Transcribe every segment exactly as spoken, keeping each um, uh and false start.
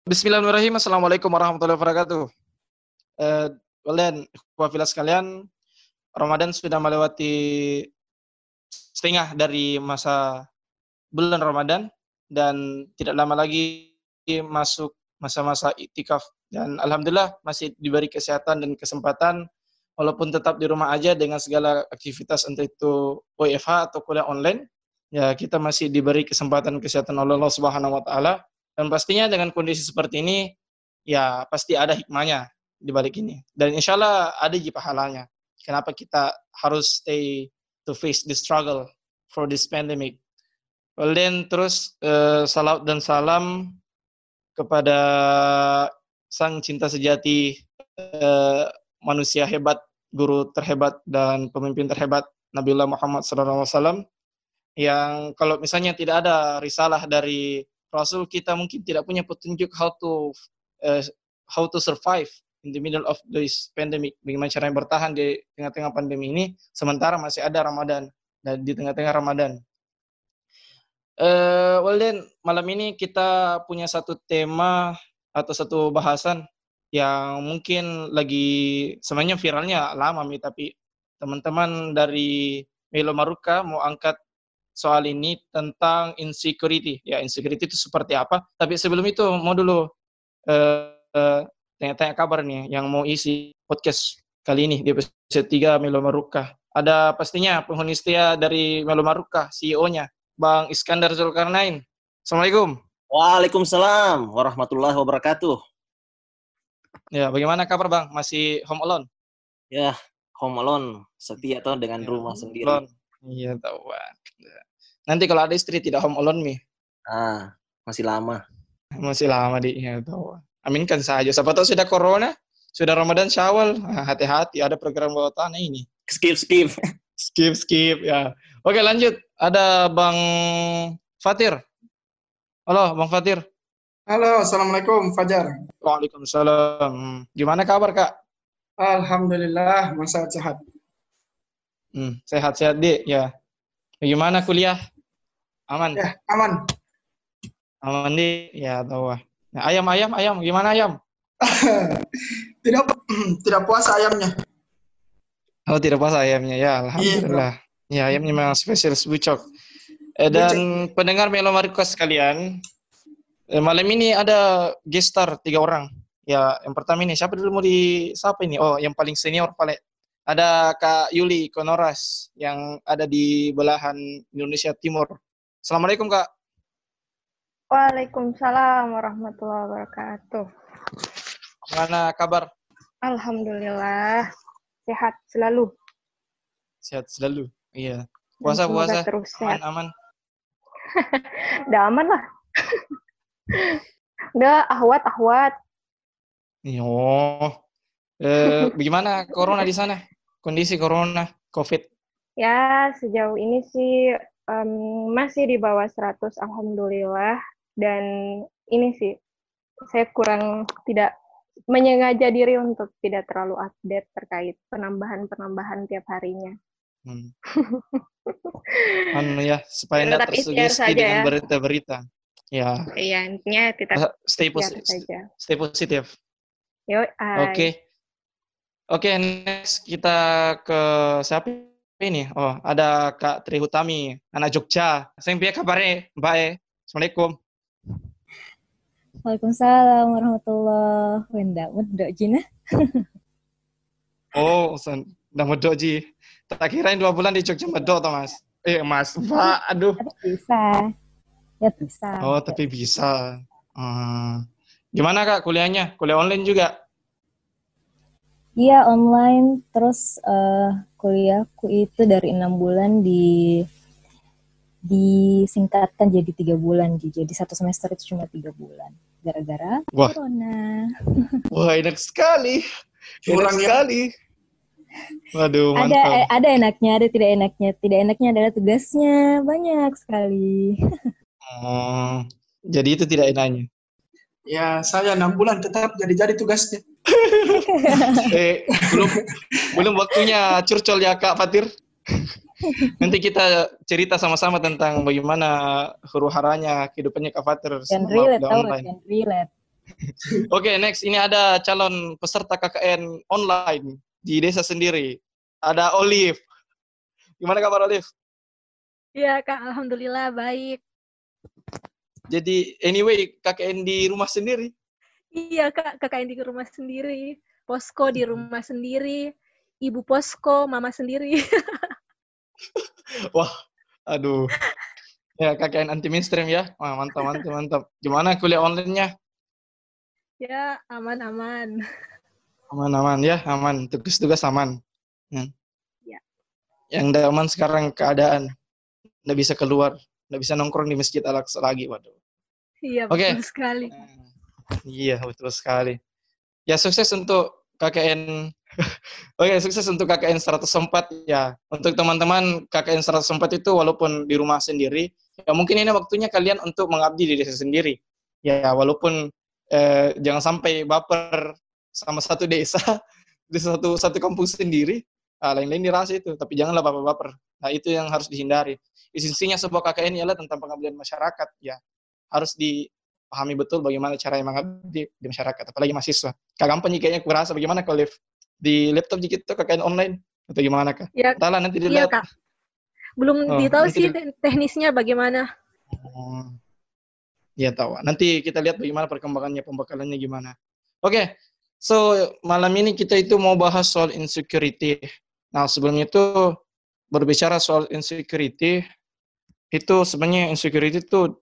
Bismillahirrahmanirrahim. Assalamualaikum warahmatullahi wabarakatuh. Eh, Kalian, ikhwah sekalian, Ramadan sudah melewati setengah dari masa bulan Ramadan dan tidak lama lagi masuk masa-masa iktikaf. Dan alhamdulillah masih diberi kesehatan dan kesempatan walaupun tetap di rumah aja dengan segala aktivitas entah itu W F H atau kuliah online. Ya, kita masih diberi kesempatan kesehatan oleh Allah Subhanahu wa taala. Dan pastinya dengan kondisi seperti ini, ya pasti ada hikmahnya di balik ini. Dan insya Allah ada ji pahalanya. Kenapa kita harus stay to face the struggle for this pandemic. Well then, terus uh, salawat dan salam kepada sang cinta sejati, uh, manusia hebat, guru terhebat, dan pemimpin terhebat, Nabiullah Muhammad shallallahu alaihi wasallam. Yang kalau misalnya tidak ada risalah dari Rasul, kita mungkin tidak punya petunjuk how to uh, how to survive in the middle of this pandemic. Bagaimana caranya bertahan di tengah-tengah pandemi ini, sementara masih ada Ramadan dan di tengah-tengah Ramadan. Uh, well then, malam ini kita punya satu tema atau satu bahasan yang mungkin lagi sebenarnya viralnya lama nih, tapi teman-teman dari Melo Maruka mau angkat soal ini tentang insecurity. Ya, insecurity itu seperti apa? Tapi sebelum itu mau dulu uh, uh, tanya-tanya kabar nih yang mau isi podcast kali ini di episode tiga Melo Maruka. Ada pastinya penghuni setia dari Melo Maruka, C E O-nya, Bang Iskandar Zulkarnain. Assalamualaikum. Waalaikumsalam warahmatullahi wabarakatuh. Ya, bagaimana kabar Bang? Masih home alone? Ya, home alone, setia tuh dengan ya, rumah sendiri. Alone. Iya, tahu Bang. Nanti kalau ada istri tidak home alone nih. Ah, masih lama. Masih lama di, ya tahu. Aminkan saja. Siapa tahu sudah corona, sudah Ramadan Syawal. Nah, hati-hati, ada program bawah tanah ini. Skip, skip. Skip, skip, ya. Oke, lanjut. Ada Bang Fatir. Halo, Bang Fatir. Halo, Assalamualaikum, Fajar. Waalaikumsalam. Gimana kabar, Kak? Alhamdulillah, masa sehat. Hmm, sehat-sehat, Dik. Ya. Bagaimana kuliah? Aman? Ya, aman. Aman, Dik. Ya, tahu. Nah, ayam, ayam, ayam. Gimana ayam? tidak tidak puasa ayamnya. Oh, tidak puasa ayamnya. Ya, alhamdulillah. Iya, ya, ayamnya memang spesial bucok. Eh, dan bucok. Pendengar Melo Maruka sekalian, eh, malam ini ada guest star tiga orang. Ya, yang pertama ini siapa dulu mau di siapa ini? Oh, yang paling senior paling. Ada Kak Yuli Konoras yang ada di belahan Indonesia Timur. Assalamualaikum, Kak. Waalaikumsalam warahmatullahi wabarakatuh. Gimana kabar? Alhamdulillah, sehat selalu. Sehat selalu, iya. Puasa-puasa, terus aman-aman. Udah aman lah. Udah ahwat-ahwat. Oh, eh, bagaimana corona di sana? Kondisi corona, COVID? Ya, sejauh ini sih um, masih di bawah seratus, alhamdulillah. Dan ini sih, saya kurang tidak menyengaja diri untuk tidak terlalu update terkait penambahan-penambahan tiap harinya. Hmm. Anu ya, supaya tidak tersugesti dengan berita-berita. Ya. Iya, intinya tetap stay positif. Stay positif. Yo, Oke. Okay. Oke, okay, next kita ke siapa ini? Oh, ada Kak Tri Hutami, anak Jogja. Saya piye kabare, Mbak E? Assalamualaikum. Waalaikumsalam warahmatullahi wabarakatuh. Medok Jina. Oh, udah medok Ji. Tak kirain dua bulan di Jogja medok toh, Mas. Eh, Mas, Pak, aduh. Tapi bisa. Ya bisa. Oh, tapi bisa. Hmm. Gimana Kak kuliahnya? Kuliah online juga? Iya, online. Terus uh, kuliahku itu dari enam bulan di disingkatkan jadi tiga bulan. Jadi satu semester itu cuma tiga bulan. Gara-gara Wah. corona. Wah, enak sekali. Enak sekali. Waduh, ada mantap. ada enaknya, ada tidak enaknya. Tidak enaknya adalah tugasnya banyak sekali. Oh, jadi itu tidak enaknya. Ya, saya enam bulan tetap jadi-jadi tugasnya. eh, belum belum waktunya curcol ya Kak Fatir. Nanti kita cerita sama-sama tentang bagaimana huru-haranya kehidupannya Kak Fatir. Can relate, tahu kan relate. Oke, next. Ini ada calon peserta K K N online di desa sendiri. Ada Olive. Gimana kabar Olive? Iya Kak, Alhamdulillah baik. Jadi anyway, K K N di rumah sendiri. Iya Kak, K K N di rumah sendiri. Posko di rumah sendiri. Ibu posko, mama sendiri. Wah, aduh. Ya, K K N anti mainstream ya. Wah, mantap, mantap, mantap. Gimana kuliah online-nya? Ya, aman-aman. Aman-aman ya, aman. Tugas-tugas aman. Hmm. Ya. Yang tidak aman sekarang keadaan. Nggak bisa keluar. Nggak bisa nongkrong di Masjid Al-Aqsa lagi. Waduh. Iya, Oke. betul sekali. Iya, betul sekali. Ya, sukses untuk K K N. Oke, sukses untuk K K N seratus empat ya. Untuk teman-teman K K N seratus empat itu walaupun di rumah sendiri, ya mungkin ini waktunya kalian untuk mengabdi di desa sendiri. Ya, walaupun eh, jangan sampai baper sama satu desa, di satu satu kampung sendiri, ah, lain-lain dirasa itu. Tapi janganlah baper-baper. Nah, itu yang harus dihindari. Esensinya sebuah K K N ialah tentang pengabdian masyarakat. Ya, harus dipahami betul bagaimana cara yang mengabdi di masyarakat, apalagi mahasiswa. Kak gampang kayaknya kurasa bagaimana kalau live di laptop gitu K K N online atau gimana Kak? Ya, Entahlah nanti iya dilihat. Kak. Belum Oh, ditahu nanti sih dilihat. teknisnya bagaimana. Oh, ya tahu. Nanti kita lihat bagaimana perkembangannya, pembekalannya gimana. Oke, okay. So malam ini kita itu mau bahas soal insecurity. Nah sebelum itu berbicara soal insecurity, itu sebenarnya insecurity itu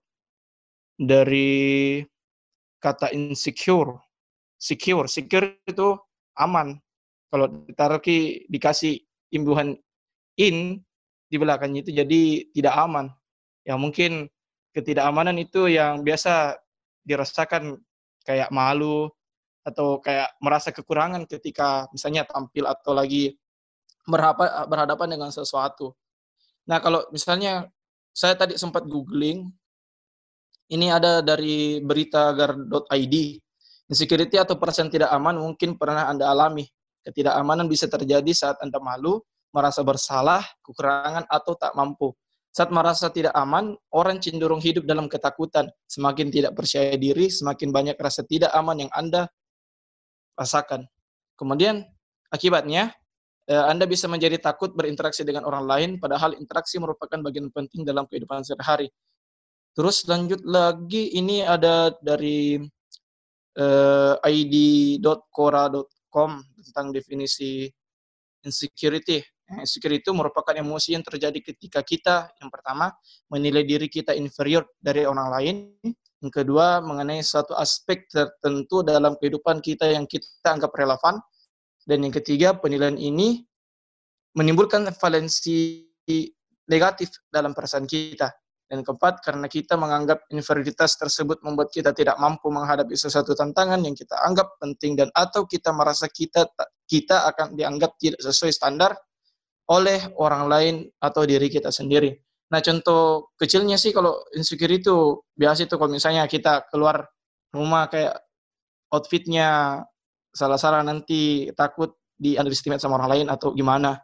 dari kata insecure, secure, secure itu aman. Kalau ditaruh dikasih imbuhan in di belakangnya itu jadi tidak aman. Ya mungkin ketidakamanan itu yang biasa dirasakan kayak malu atau kayak merasa kekurangan ketika misalnya tampil atau lagi berhadapan dengan sesuatu. Nah kalau misalnya saya tadi sempat googling, ini ada dari berita gar dot i d. Insecurity atau perasaan tidak aman mungkin pernah Anda alami. Ketidakamanan bisa terjadi saat Anda malu, merasa bersalah, kekurangan, atau tak mampu. Saat merasa tidak aman, orang cenderung hidup dalam ketakutan. Semakin tidak percaya diri, semakin banyak rasa tidak aman yang Anda rasakan. Kemudian, akibatnya, Anda bisa menjadi takut berinteraksi dengan orang lain, padahal interaksi merupakan bagian penting dalam kehidupan sehari-hari. Terus lanjut lagi, ini ada dari uh, i d dot quora dot com tentang definisi insecurity. Insecurity itu merupakan emosi yang terjadi ketika kita, yang pertama, menilai diri kita inferior dari orang lain. Yang kedua, mengenai suatu aspek tertentu dalam kehidupan kita yang kita anggap relevan. Dan yang ketiga, penilaian ini menimbulkan valensi negatif dalam perasaan kita. Dan keempat, karena kita menganggap inferioritas tersebut membuat kita tidak mampu menghadapi sesuatu tantangan yang kita anggap penting dan atau kita merasa kita kita akan dianggap tidak sesuai standar oleh orang lain atau diri kita sendiri. Nah, contoh kecilnya sih kalau insecure itu biasa itu kalau misalnya kita keluar rumah kayak outfitnya salah-salah nanti takut di underestimate sama orang lain atau gimana.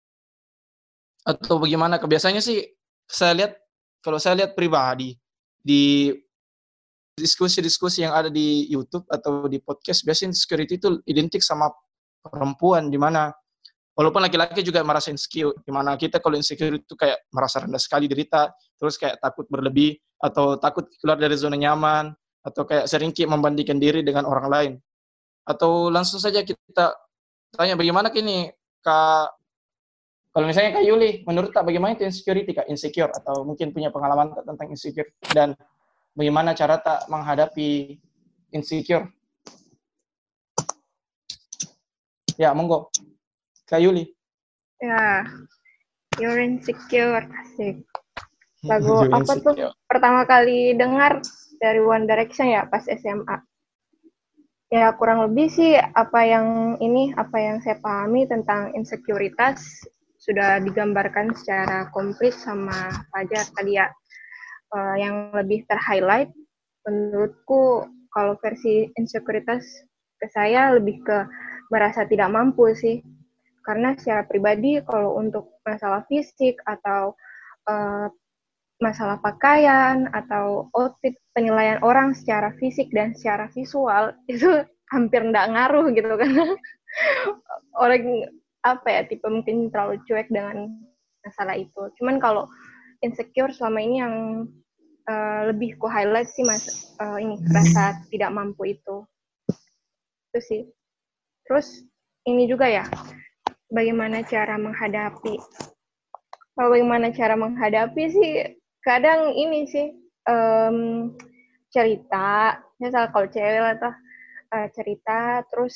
Atau bagaimana, kebiasaannya sih saya lihat, kalau saya lihat pribadi, di diskusi-diskusi yang ada di YouTube atau di podcast, biasanya insecurity itu identik sama perempuan, di mana walaupun laki-laki juga merasa insecure, di mana kita kalau insecure itu kayak merasa rendah sekali derita, terus kayak takut berlebih, atau takut keluar dari zona nyaman, atau kayak sering membandingkan diri dengan orang lain. Atau langsung saja kita tanya, bagaimana kini Kak, kalau misalnya Kak Yuli, menurut Kak bagaimana itu insecurity, Kak? Insecure, atau mungkin punya pengalaman tentang insecure, dan bagaimana cara tak menghadapi insecure? Ya, monggo. Kak Yuli. Ya, You're Insecure, asik. Lagu apa tuh pertama kali dengar dari One Direction ya, pas S M A. Ya, kurang lebih sih apa yang ini, apa yang saya pahami tentang insekuritas sudah digambarkan secara komplit sama Fajar tadi ya. Uh, yang lebih ter-highlight menurutku kalau versi insekuritas ke saya lebih ke merasa tidak mampu sih. Karena secara pribadi kalau untuk masalah fisik atau uh, masalah pakaian atau outfit, penilaian orang secara fisik dan secara visual itu hampir nggak ngaruh gitu karena orang apa ya tipe mungkin terlalu cuek dengan masalah itu. Cuman kalau insecure selama ini yang uh, lebih ku highlight sih mas uh, ini rasa tidak mampu itu. Itu sih. Terus ini juga ya, bagaimana cara menghadapi. Kalau bagaimana cara menghadapi sih, kadang ini sih, um, cerita, misal kalau cewek lah tuh, uh, cerita, terus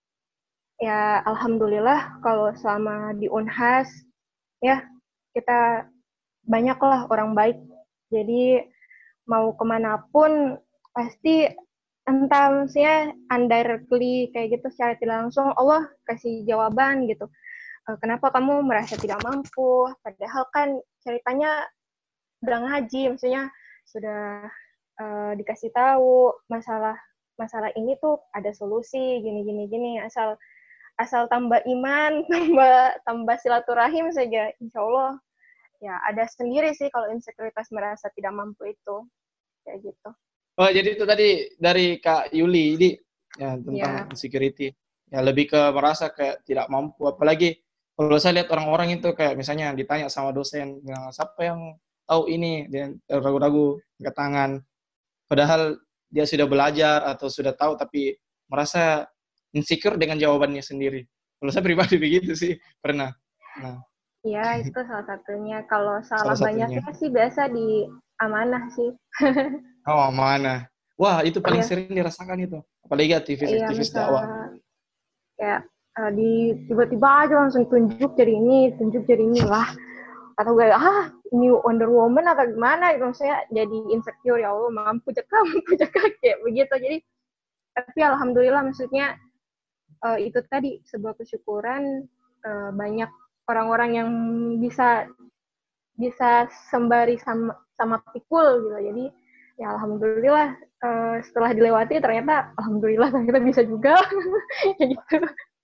ya alhamdulillah kalau selama di Unhas, ya kita banyaklah orang baik. Jadi mau kemanapun, pasti entah maksudnya indirectly kayak gitu secara tidak langsung Allah kasih jawaban gitu. E, kenapa kamu merasa tidak mampu? Padahal kan ceritanya udah ngaji, maksudnya sudah uh, dikasih tahu masalah masalah ini tuh ada solusi gini gini gini asal asal tambah iman, tambah tambah silaturahim saja, insya Allah ya ada sendiri sih kalau insekuritas merasa tidak mampu itu kayak gitu. Oh, jadi itu tadi dari Kak Yuli, ini ya tentang Ya. insecurity. Ya lebih ke merasa kayak tidak mampu. Apalagi kalau saya lihat orang-orang itu kayak misalnya ditanya sama dosen, ya, siapa yang tahu ini, dia ragu-ragu angkat tangan. Padahal dia sudah belajar atau sudah tahu tapi merasa insecure dengan jawabannya sendiri. Kalau saya pribadi begitu sih, pernah. Nah. Ya, itu salah satunya. Kalau salah, Salah satunya. banyaknya sih biasa di amanah sih. Oh, mana? Wah, itu paling Iya. sering dirasakan itu. Apalagi aktivis-aktivis Iya, dakwah. Kayak uh, di tiba-tiba aja langsung tunjuk jadi ini, tunjuk jadi ini lah. Atau gue, ah, ini Wonder Woman atau gimana? Itu saya jadi insecure, ya Allah, mampu cekak, mampu cekak, kayak begitu. Jadi, tapi alhamdulillah maksudnya uh, itu tadi sebuah kesyukuran uh, banyak orang-orang yang bisa bisa sembari sama sama pikul gitu. Jadi ya alhamdulillah uh, setelah dilewati ternyata alhamdulillah ternyata bisa juga. Kayak gitu.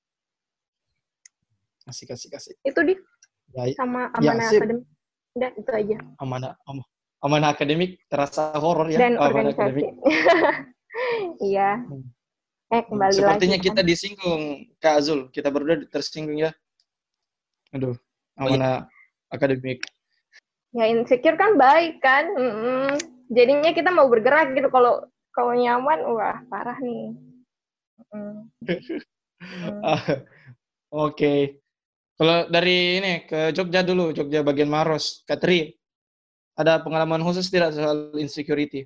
Asik asik asik. Itu di ya, sama ya, amanah sip. akademik. Udah itu aja. Amanah am, amanah akademik terasa horor ya. Dan oh, organisasi. Iya. Hmm. Eh kembali Sepertinya lagi. kita kan disinggung Kak Azul. Kita berdua tersinggung ya. Aduh, amanah akademik. Ya insecure kan baik kan, mm-mm. Jadinya kita mau bergerak gitu kalau kalau nyaman, wah parah nih. Mm. mm. ah, Oke, okay. Kalau dari ini ke Jogja dulu, Jogja bagian Maros, Katri, ada pengalaman khusus tidak soal insecurity?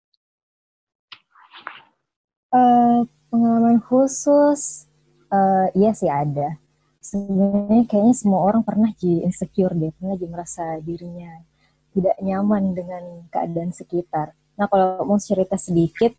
Uh, pengalaman khusus, uh, iya sih ada. Sebenarnya kayaknya semua orang pernah jadi insecure deh, pernah jadi merasa dirinya tidak nyaman dengan keadaan sekitar. Nah kalau mau cerita sedikit,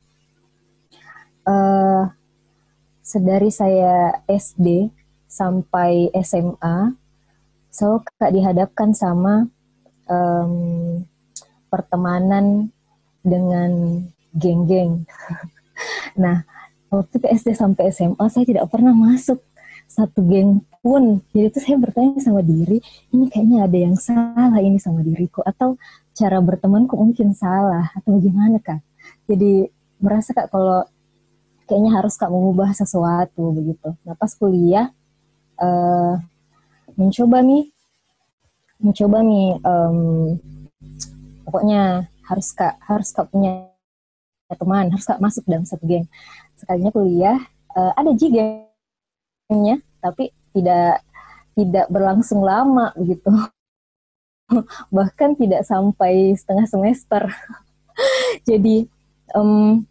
uh, sedari saya S D sampai S M A, selalu so, dihadapkan sama um, pertemanan dengan geng-geng. Nah waktu ke S D sampai S M A saya tidak pernah masuk satu geng pun. Jadi itu saya bertanya sama diri, ini kayaknya ada yang salah ini sama diriku, atau cara bertemanku mungkin salah, atau gimana Kak. Jadi merasa Kak kalau kayaknya harus Kak mengubah sesuatu begitu. Nah pas kuliah uh, mencoba nih, mencoba nih, um, pokoknya harus Kak, harus Kak punya teman, harus Kak masuk dalam satu geng. Sekalinya kuliah uh, ada G geng nya tapi tidak tidak berlangsung lama begitu. Bahkan tidak sampai setengah semester. Jadi um,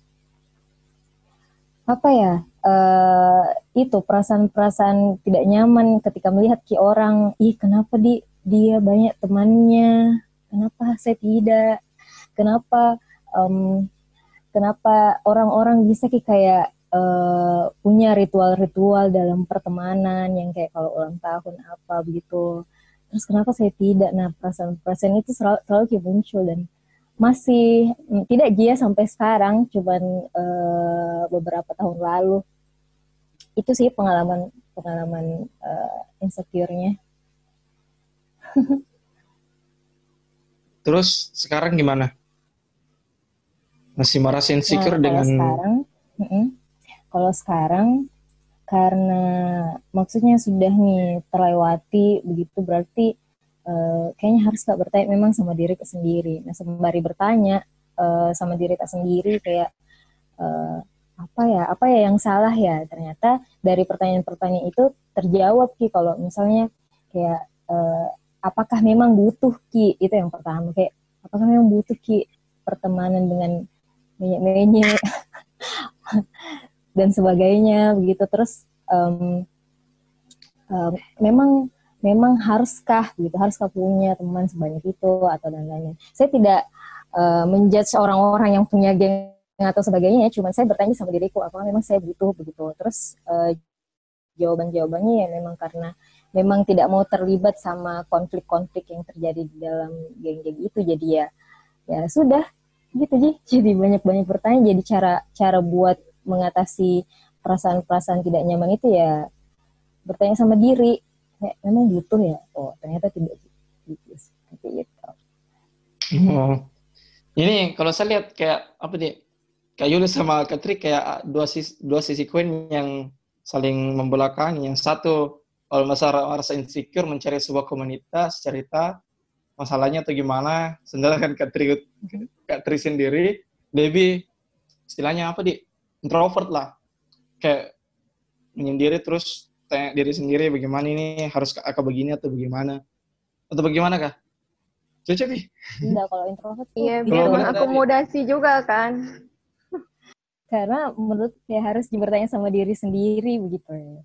apa ya uh, itu perasaan-perasaan tidak nyaman ketika melihat ki orang, ih kenapa di dia banyak temannya, kenapa saya tidak, kenapa um, kenapa orang-orang bisa ki kayak Uh, punya ritual-ritual dalam pertemanan yang kayak kalau ulang tahun apa begitu. Terus kenapa saya tidak? Nah perasaan-perasaan itu selalu, selalu muncul dan masih tidak dia sampai sekarang, cuman uh, beberapa tahun lalu. Itu sih pengalaman pengalaman uh, insecure-nya. Terus sekarang gimana? Masih merasa insecure Nah, kalau dengan sekarang, mm-mm. kalau sekarang karena maksudnya sudah nih terlewati begitu, berarti eh, kayaknya harus Kak bertanya memang sama diri Kak sendiri. Nah, sembari bertanya eh, sama diri Kak sendiri kayak eh, apa ya, apa ya yang salah ya? Ternyata dari pertanyaan-pertanyaan itu terjawab Ki, kalau misalnya kayak eh, apakah memang butuh Ki? Itu yang pertama, kayak apakah memang butuh Ki pertemanan dengan menye-menye dan sebagainya begitu. Terus um, um, memang memang haruskah gitu, haruskah punya teman sebanyak itu atau dan lain-lain. Saya tidak uh, menjudge orang-orang yang punya geng atau sebagainya, cuma saya bertanya sama diriku apakah memang saya butuh begitu. Terus uh, jawaban-jawabannya ya memang karena memang tidak mau terlibat sama konflik-konflik yang terjadi di dalam geng-geng itu. Jadi ya ya sudah gitu sih. Jadi banyak-banyak bertanya. Jadi cara cara buat mengatasi perasaan-perasaan tidak nyaman itu ya bertanya sama diri, kayak memang butuh ya? Oh ternyata tidak gitu, seperti itu. oh. Ini kalau saya lihat kayak apa nih? Kak Yuli sama Kak Tri kayak dua sisi dua sisi koin yang saling membelakangi. Yang satu kalau masalah rasa insecure mencari sebuah komunitas, cerita masalahnya atau gimana. Sedangkan Kak Tri, Kak Tri sendiri lebih istilahnya apa di introvert lah, kayak menyendiri terus tanya diri sendiri bagaimana ini, harus aku begini atau bagaimana atau bagaimana Kak? Cocok nih. Enggak, kalau introvert tuh Iya, gitu. biar Kalau boleh mengakomodasi juga kan. Karena menurut ya harus bertanya sama diri sendiri begitu ya.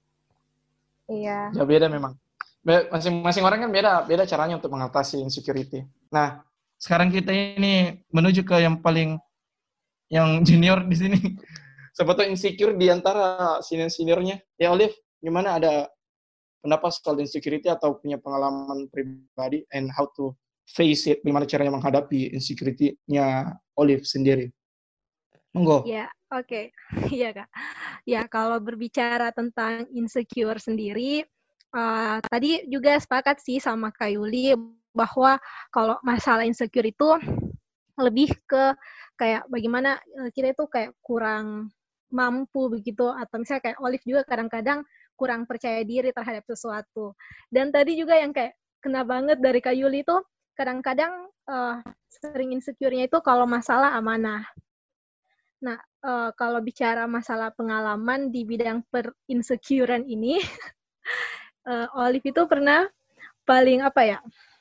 Iya. Ya beda memang. Be- Masing-masing orang kan beda, beda caranya untuk mengatasi insecurity. Nah, sekarang kita ini menuju ke yang paling yang junior di sini. Sebetulnya insecure di antara senior-seniornya. Ya Olive, gimana, ada pendapat soal insecurity atau punya pengalaman pribadi and how to face it, gimana caranya menghadapi insecurity-nya Olive sendiri? Monggo. Ya, oke. Iya, Kak. Ya, kalau berbicara tentang insecure sendiri, uh, tadi juga sepakat sih sama Kak Yuli bahwa kalau masalah insecure itu lebih ke kayak bagaimana kita itu kayak kurang mampu begitu, atau misalnya kayak Olive juga kadang-kadang kurang percaya diri terhadap sesuatu. Dan tadi juga yang kayak kena banget dari Kak Yuli itu kadang-kadang uh, sering insecure-nya itu kalau masalah amanah. Nah, uh, kalau bicara masalah pengalaman di bidang per-insecurean ini, uh, Olive itu pernah paling apa ya,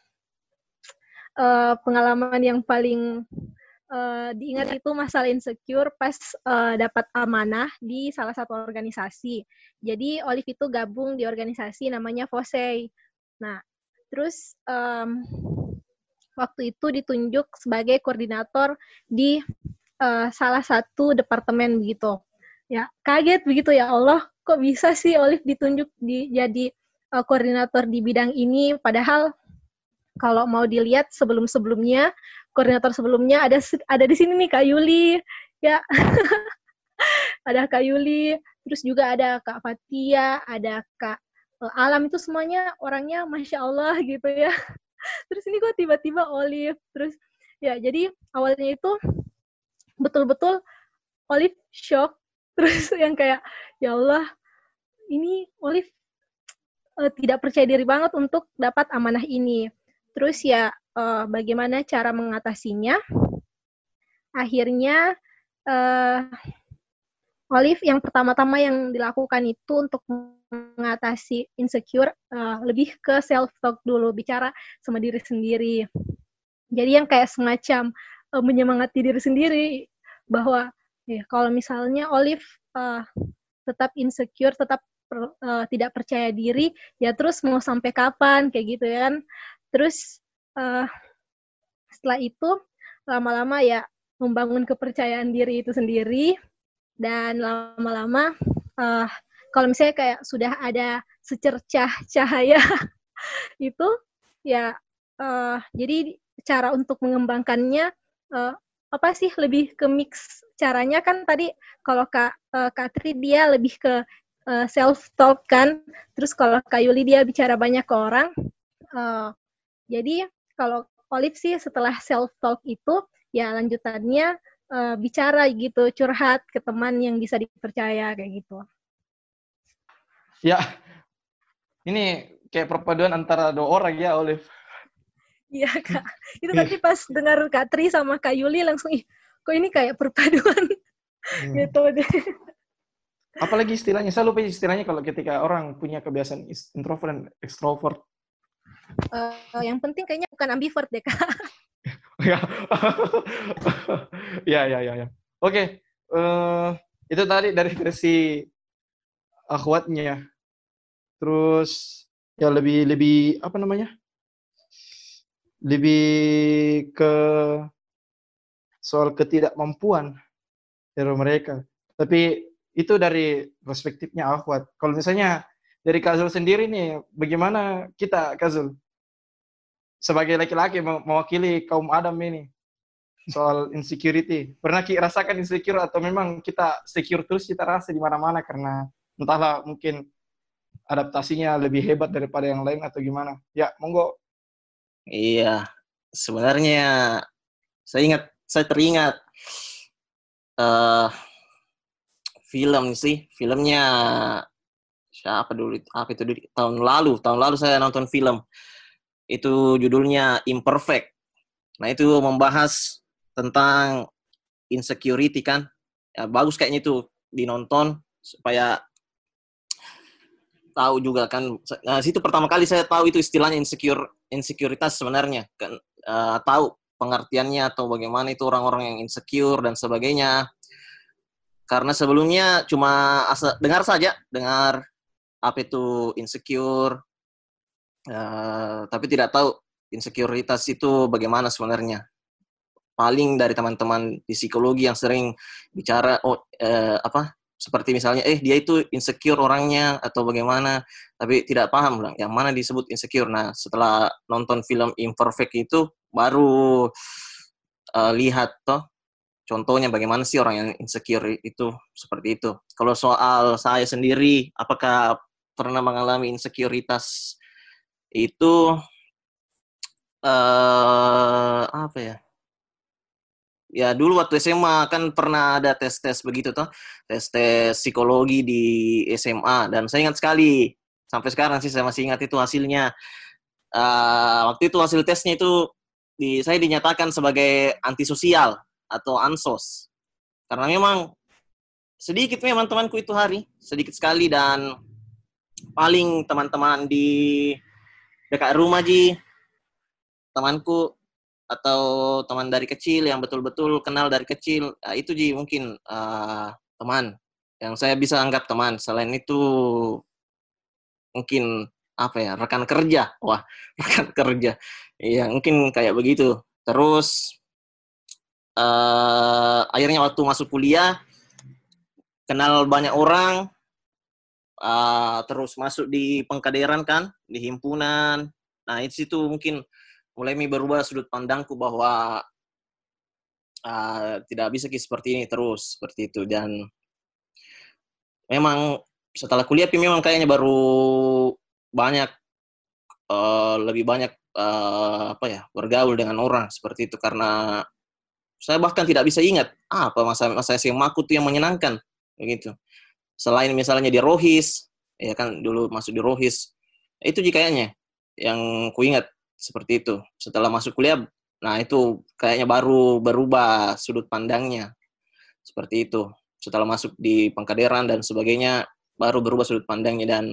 uh, pengalaman yang paling uh, diingat itu masalah insecure pas uh, dapat amanah di salah satu organisasi. Jadi Olive itu gabung di organisasi namanya Fosei. Nah, terus um, waktu itu ditunjuk sebagai koordinator di Uh, salah satu departemen begitu. Ya, kaget begitu, ya Allah, kok bisa sih Olive ditunjuk di, jadi uh, koordinator di bidang ini, padahal kalau mau dilihat sebelum-sebelumnya, koordinator sebelumnya ada ada di sini nih Kak Yuli, ya. Ada Kak Yuli, terus juga ada Kak Fatia, ada Kak uh, Alam, itu semuanya orangnya Masya Allah gitu ya. Terus ini kok tiba-tiba Olive, terus ya jadi awalnya itu betul-betul Olive shock, terus yang kayak ya Allah, ini Olive uh, tidak percaya diri banget untuk dapat amanah ini. Terus ya uh, bagaimana cara mengatasinya? Akhirnya uh, Olive yang pertama-tama yang dilakukan itu untuk mengatasi insecure uh, lebih ke self talk dulu, bicara sama diri sendiri. Jadi yang kayak semacam uh, menyemangati diri sendiri bahwa ya kalau misalnya Olive uh, tetap insecure, tetap per, uh, tidak percaya diri, ya terus mau sampai kapan kayak gitu kan. Terus uh, setelah itu lama-lama ya membangun kepercayaan diri itu sendiri, dan lama-lama uh, kalau misalnya kayak sudah ada secercah cahaya itu ya uh, jadi cara untuk mengembangkannya uh, apa sih, lebih ke mix caranya kan. Tadi kalau Kak uh, Kak Tri dia lebih ke uh, self talk kan, terus kalau Kak Yuli dia bicara banyak ke orang. Uh, jadi kalau Olive sih setelah self talk itu ya lanjutannya uh, bicara gitu, curhat ke teman yang bisa dipercaya kayak gitu. Ya, ini kayak perpaduan antara dua orang ya, Olive. Iya Kak, itu tadi pas dengar Kak Tri sama Kak Yuli langsung, ih kok ini kayak perpaduan hmm. gitu deh. Apalagi istilahnya, saya lupa istilahnya kalau ketika orang punya kebiasaan introvert dan extrovert. Uh, yang penting kayaknya bukan ambivert deh Kak. Ya, ya, ya, ya, ya. Oke, uh, itu tadi dari versi akhwatnya. Terus ya lebih lebih apa namanya? Lebih ke soal ketidakmampuan dari mereka. Tapi itu dari perspektifnya akhwat. Kalau misalnya dari Kak Zul sendiri nih, bagaimana kita, Kak Zul, sebagai laki-laki mewakili kaum Adam ini soal insecurity? Pernah kita rasakan insecure atau memang kita secure terus kita rasa di mana-mana karena entahlah mungkin adaptasinya lebih hebat daripada yang lain atau gimana? Ya, monggo. Iya, sebenarnya saya ingat, saya teringat uh, film sih, filmnya siapa dulu? Apa itu tahun lalu? Tahun lalu saya nonton film. Itu judulnya Imperfect. Nah, itu membahas tentang insecurity kan. Ya, bagus kayaknya itu dinonton supaya tahu juga kan. Nah, situ pertama kali saya tahu itu istilahnya insecure, insekuritas sebenarnya kan, uh, tahu pengertiannya atau bagaimana itu orang-orang yang insecure dan sebagainya. Karena sebelumnya cuma asal dengar saja, dengar apa itu insecure, uh, tapi tidak tahu insekuritas itu bagaimana sebenarnya. Paling dari teman-teman di psikologi yang sering bicara, oh uh, apa? Seperti misalnya, eh dia itu insecure orangnya atau bagaimana, tapi tidak paham lah yang mana disebut insecure. Nah, setelah nonton film Imperfect itu, baru uh, lihat toh, contohnya bagaimana sih orang yang insecure itu, seperti itu. Kalau soal saya sendiri, apakah pernah mengalami insekuritas itu, uh, apa ya? Ya dulu waktu S M A kan pernah ada tes-tes begitu toh, tes-tes psikologi di S M A, dan saya ingat sekali sampai sekarang sih saya masih ingat itu hasilnya. Uh, waktu itu hasil tesnya itu di, saya dinyatakan sebagai antisosial atau ansos karena memang sedikit memang temanku itu hari sedikit sekali, dan paling teman-teman di dekat rumah ji temanku atau teman dari kecil yang betul-betul kenal dari kecil, nah, itu Ji mungkin uh, teman yang saya bisa anggap teman. Selain itu mungkin apa ya, rekan kerja. Wah, rekan kerja. Iya, mungkin kayak begitu. Terus uh, akhirnya waktu masuk kuliah kenal banyak orang, uh, terus masuk di pengkaderan kan, di himpunan. Nah, itu situ mungkin mulai berubah sudut pandangku bahwa uh, tidak bisa seperti ini terus, seperti itu. Dan memang setelah kuliah memang kayaknya baru banyak, uh, lebih banyak uh, apa ya, bergaul dengan orang seperti itu, karena saya bahkan tidak bisa ingat ah, apa masa masa S M A aku tuh yang menyenangkan begitu. Selain misalnya di Rohis, ya kan dulu masuk di Rohis, itu sih kayaknya yang kuingat. Seperti itu. Setelah masuk kuliah, nah itu kayaknya baru berubah sudut pandangnya. Seperti itu. Setelah masuk di pengkaderan dan sebagainya, baru berubah sudut pandangnya, dan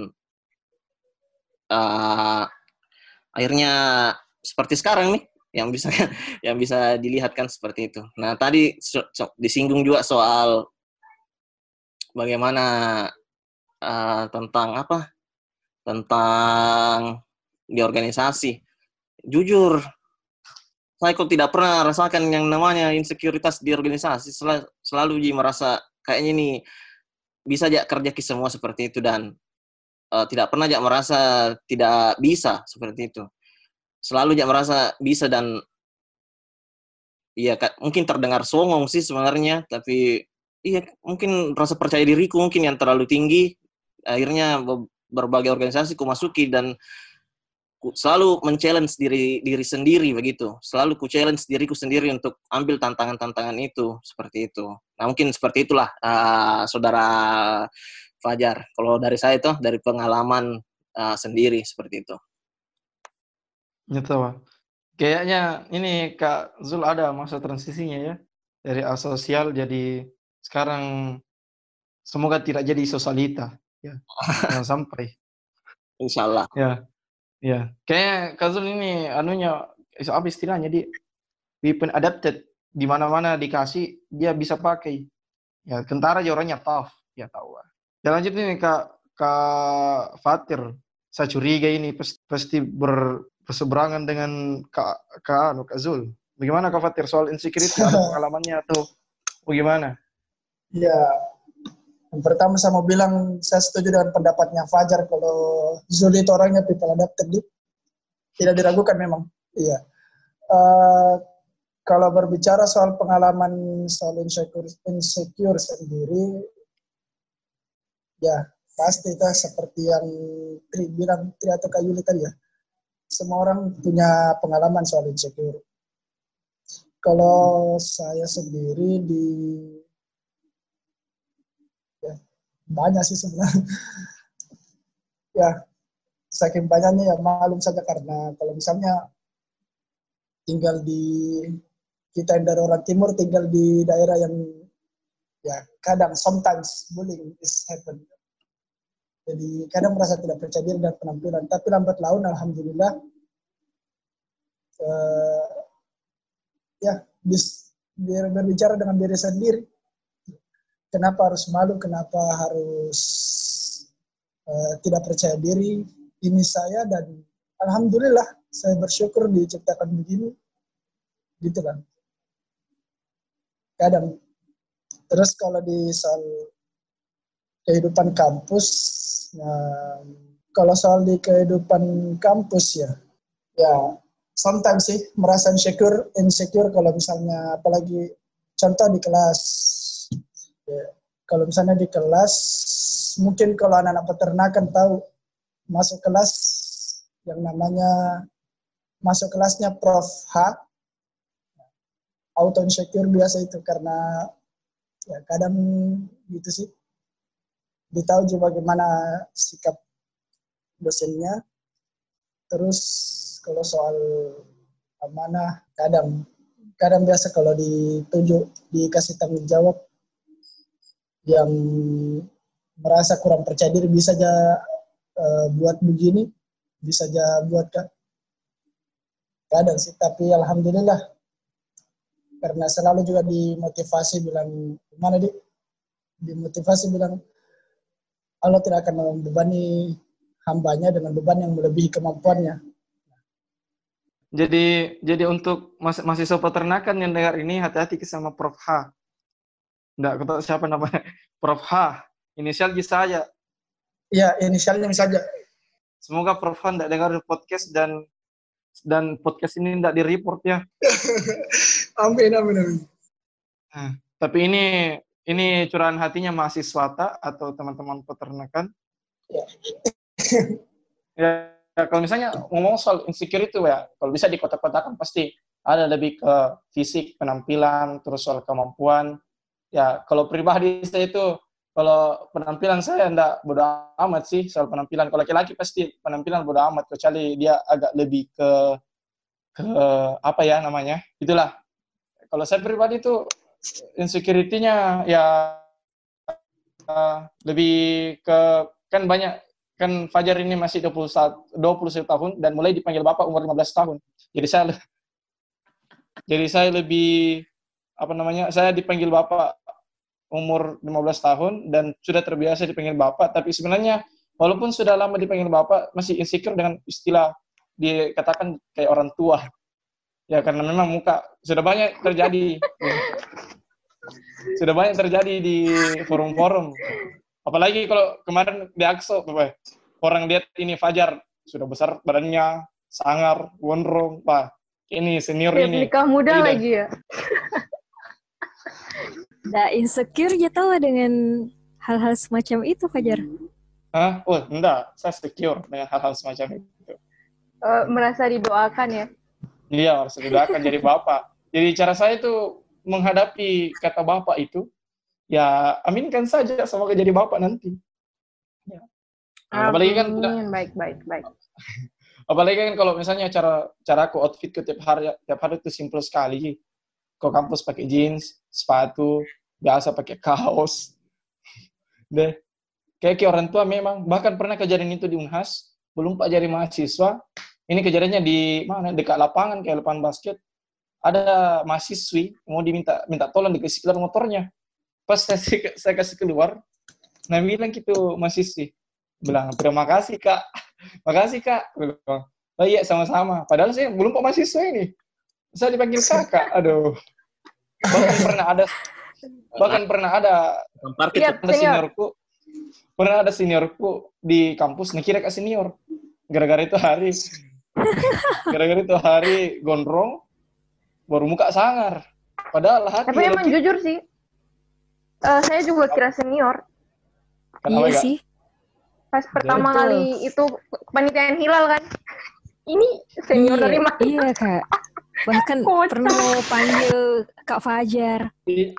uh, akhirnya seperti sekarang nih, yang bisa yang bisa dilihatkan seperti itu. Nah, tadi so, so, disinggung juga soal bagaimana uh, tentang apa? Tentang di organisasi. Jujur, saya kok tidak pernah rasakan yang namanya insekuritas di organisasi. Sel- selalu Ji merasa kayaknya ini bisa aja kerja ki semua seperti itu, dan uh, tidak pernah aja merasa tidak bisa seperti itu. Selalu aja merasa bisa, dan iya mungkin terdengar songong sih sebenarnya, tapi iya mungkin rasa percaya diriku mungkin yang terlalu tinggi. Akhirnya berbagai organisasi ku masuki, dan ku selalu men-challenge diri diri sendiri begitu. Selalu ku challenge diriku sendiri untuk ambil tantangan-tantangan itu, seperti itu. Nah, mungkin seperti itulah uh, Saudara Fajar. Kalau dari saya itu dari pengalaman uh, sendiri seperti itu. Gitu, Pak. Kayaknya ini Kak Zul ada masa transisinya ya. Dari asosial jadi sekarang semoga tidak jadi sosalita. Ya. Jangan sampai. Insya Allah. Ya. Ya. Kayaknya Kak Zul ini anunya apa istilahnya di weapon adapted, di mana-mana dikasih dia bisa pakai. Ya, tentara aja orangnya tough. Ya tahu. Ya lanjut ini Kak Kak Fatir. Saya curiga ini pasti, pasti ber berseberangan dengan Kak Kak, anu, Kak Zul. Bagaimana Kak Fatir soal insecurity? Ada pengalamannya atau bagaimana? Ya, yang pertama saya mau bilang saya setuju dengan pendapatnya Fajar kalau Zul itu orangnya people adapted. Tidak diragukan memang. Iya. Uh, kalau berbicara soal pengalaman soal insecure, insecure sendiri, ya pasti itu seperti yang Tri bilang, Tri atau Kak Yuli tadi ya. Semua orang punya pengalaman soal insecure. Kalau saya sendiri di ya, banyak sih sebenarnya. Ya, saking banyaknya ya malum saja karena kalau misalnya tinggal di kita yang dari orang timur tinggal di daerah yang ya kadang sometimes bullying is happen. Jadi kadang merasa tidak percaya diri dan penampilan. Tapi lambat laun, alhamdulillah, uh, ya bis, berbicara dengan diri sendiri. Kenapa harus malu? Kenapa harus uh, tidak percaya diri? Ini saya dan alhamdulillah saya bersyukur diciptakan begini, gitu kan. Kadang. Terus kalau di soal kehidupan kampus, nah, kalau soal di kehidupan kampus ya, ya sometimes sih merasa insecure, insecure kalau misalnya apalagi contoh di kelas, ya, kalau misalnya di kelas, mungkin kalau anak-anak peternakan tahu masuk kelas yang namanya masuk kelasnya Prof H, auto insecure biasa itu karena ya kadang gitu sih. Ditahu juga bagaimana sikap dosennya. Terus kalau soal amanah, kadang kadang biasa kalau ditunjuk, dikasih tanggung jawab yang merasa kurang percaya diri, bisa aja uh, buat begini, bisa aja buat kak. Kadang sih, tapi alhamdulillah karena selalu juga dimotivasi bilang, mana dik? Dimotivasi bilang, Allah tidak akan membebani hambanya dengan beban yang melebihi kemampuannya. Jadi jadi untuk mas mahasiswa peternakan yang dengar ini, hati-hati sama Prof H. Enggak, aku tahu siapa namanya. Prof H. Inisial G saja. Iya, inisialnya saja. Semoga Prof H tidak dengar podcast dan dan podcast ini tidak di-report ya. Amin, amin, amin. Nah, tapi ini ini curahan hatinya mahasiswa ta, atau teman-teman peternakan. Ya. Ya, kalau misalnya ngomong soal insecure itu ya, kalau bisa di kota-kotakan pasti ada lebih ke fisik, penampilan, terus soal kemampuan. Ya, kalau pribadi saya itu, kalau penampilan saya enggak bodo amat sih soal penampilan. Kalau laki-laki pasti penampilan bodo amat, kecuali dia agak lebih ke ke apa ya namanya? Itulah. Kalau saya pribadi itu insecurity-nya ya uh, lebih ke, kan banyak, kan Fajar ini masih dua puluh satu tahun dan mulai dipanggil bapak umur lima belas tahun. Jadi saya jadi saya lebih apa namanya? Saya dipanggil bapak umur lima belas tahun dan sudah terbiasa dipanggil bapak, tapi sebenarnya walaupun sudah lama dipanggil bapak masih insecure dengan istilah dikatakan kayak orang tua. Ya karena memang muka sudah banyak terjadi. Sudah banyak terjadi di forum-forum. Apalagi kalau kemarin di Akso, orang lihat ini Fajar sudah besar badannya, sangar, gondrong, Pak. Ini senior ya, ini. Nikah muda Tidak. lagi ya. Nggak insecure ya tahu dengan hal-hal semacam itu, Fajar? Hah? Oh, enggak. Saya secure dengan hal-hal semacam itu. Uh, merasa didoakan ya. Iya, harus didoakan jadi bapak. Jadi cara saya itu menghadapi kata bapak itu, ya aminkan saja semoga jadi bapak nanti. Ya. Apalagi kan Amin, baik, baik, baik. Apalagi kan kalau misalnya cara cara aku outfit ke tiap hari tiap hari itu simple sekali. Ke kampus pakai jeans, sepatu, biasa pakai kaos. Deh, kayak, kayak orang tua memang bahkan pernah kejadian itu di Unhas, belum Pak jadi mahasiswa. Ini kejadiannya di mana? Dekat lapangan kayak lapangan basket. Ada mahasiswi mau diminta minta tolong dikasih keluar motornya. Pas saya, saya kasih keluar, nah bilang gitu mahasiswi, bilang terima kasih kak, makasih kak, bilang, oh iya sama-sama. Padahal saya belum kok mahasiswa ini, saya dipanggil kakak, aduh. Bahkan pernah ada, bahkan pernah ada, ya, ada seniorku, pernah ada seniorku di kampus, nakira kak senior, gara-gara itu hari, gara-gara itu hari gondrong, baru muka sangar. Padahal hati. Tapi emang jujur sih, uh, saya juga kira senior. Kenapa iya gak? Sih. Pas pertama Betul. kali itu kepanitiaan hilal kan, ini senior iya, dari mana? Iya kak. Bahkan pernah mau panggil Kak Fajar.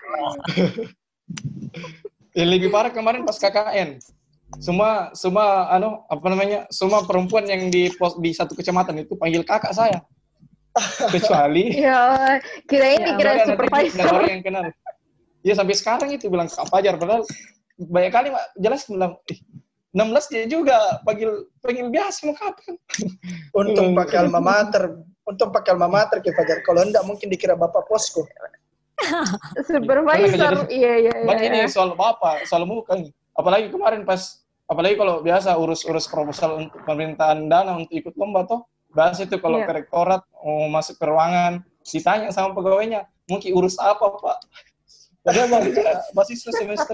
Yang lebih parah kemarin pas K K N. Semua semua anu apa namanya? Semua perempuan yang di pos, di satu kecamatan itu panggil kakak saya. Kecuali ya, kira ini ya, kira supervisor. Orang yang kenal. Ya sampai sekarang itu bilang Kak Fajar, padahal banyak kali jelas bilang eh, enam belas dia juga panggil panggil biasa mau kapan. Untung pakai alma mater, untung pakai alma mater Kak Fajar. Kalau enggak mungkin dikira bapak posko. Supervisor, iya iya iya. Banyak ini soal bapak, soal muka ini. Apalagi kemarin pas, apalagi kalau biasa urus-urus proposal untuk permintaan dana untuk ikut lomba toh, bahas itu kalau yeah. ke rektorat mau masuk ke ruangan, ditanya sama pegawainya, mungkin urus apa pak? Padahal masih semester.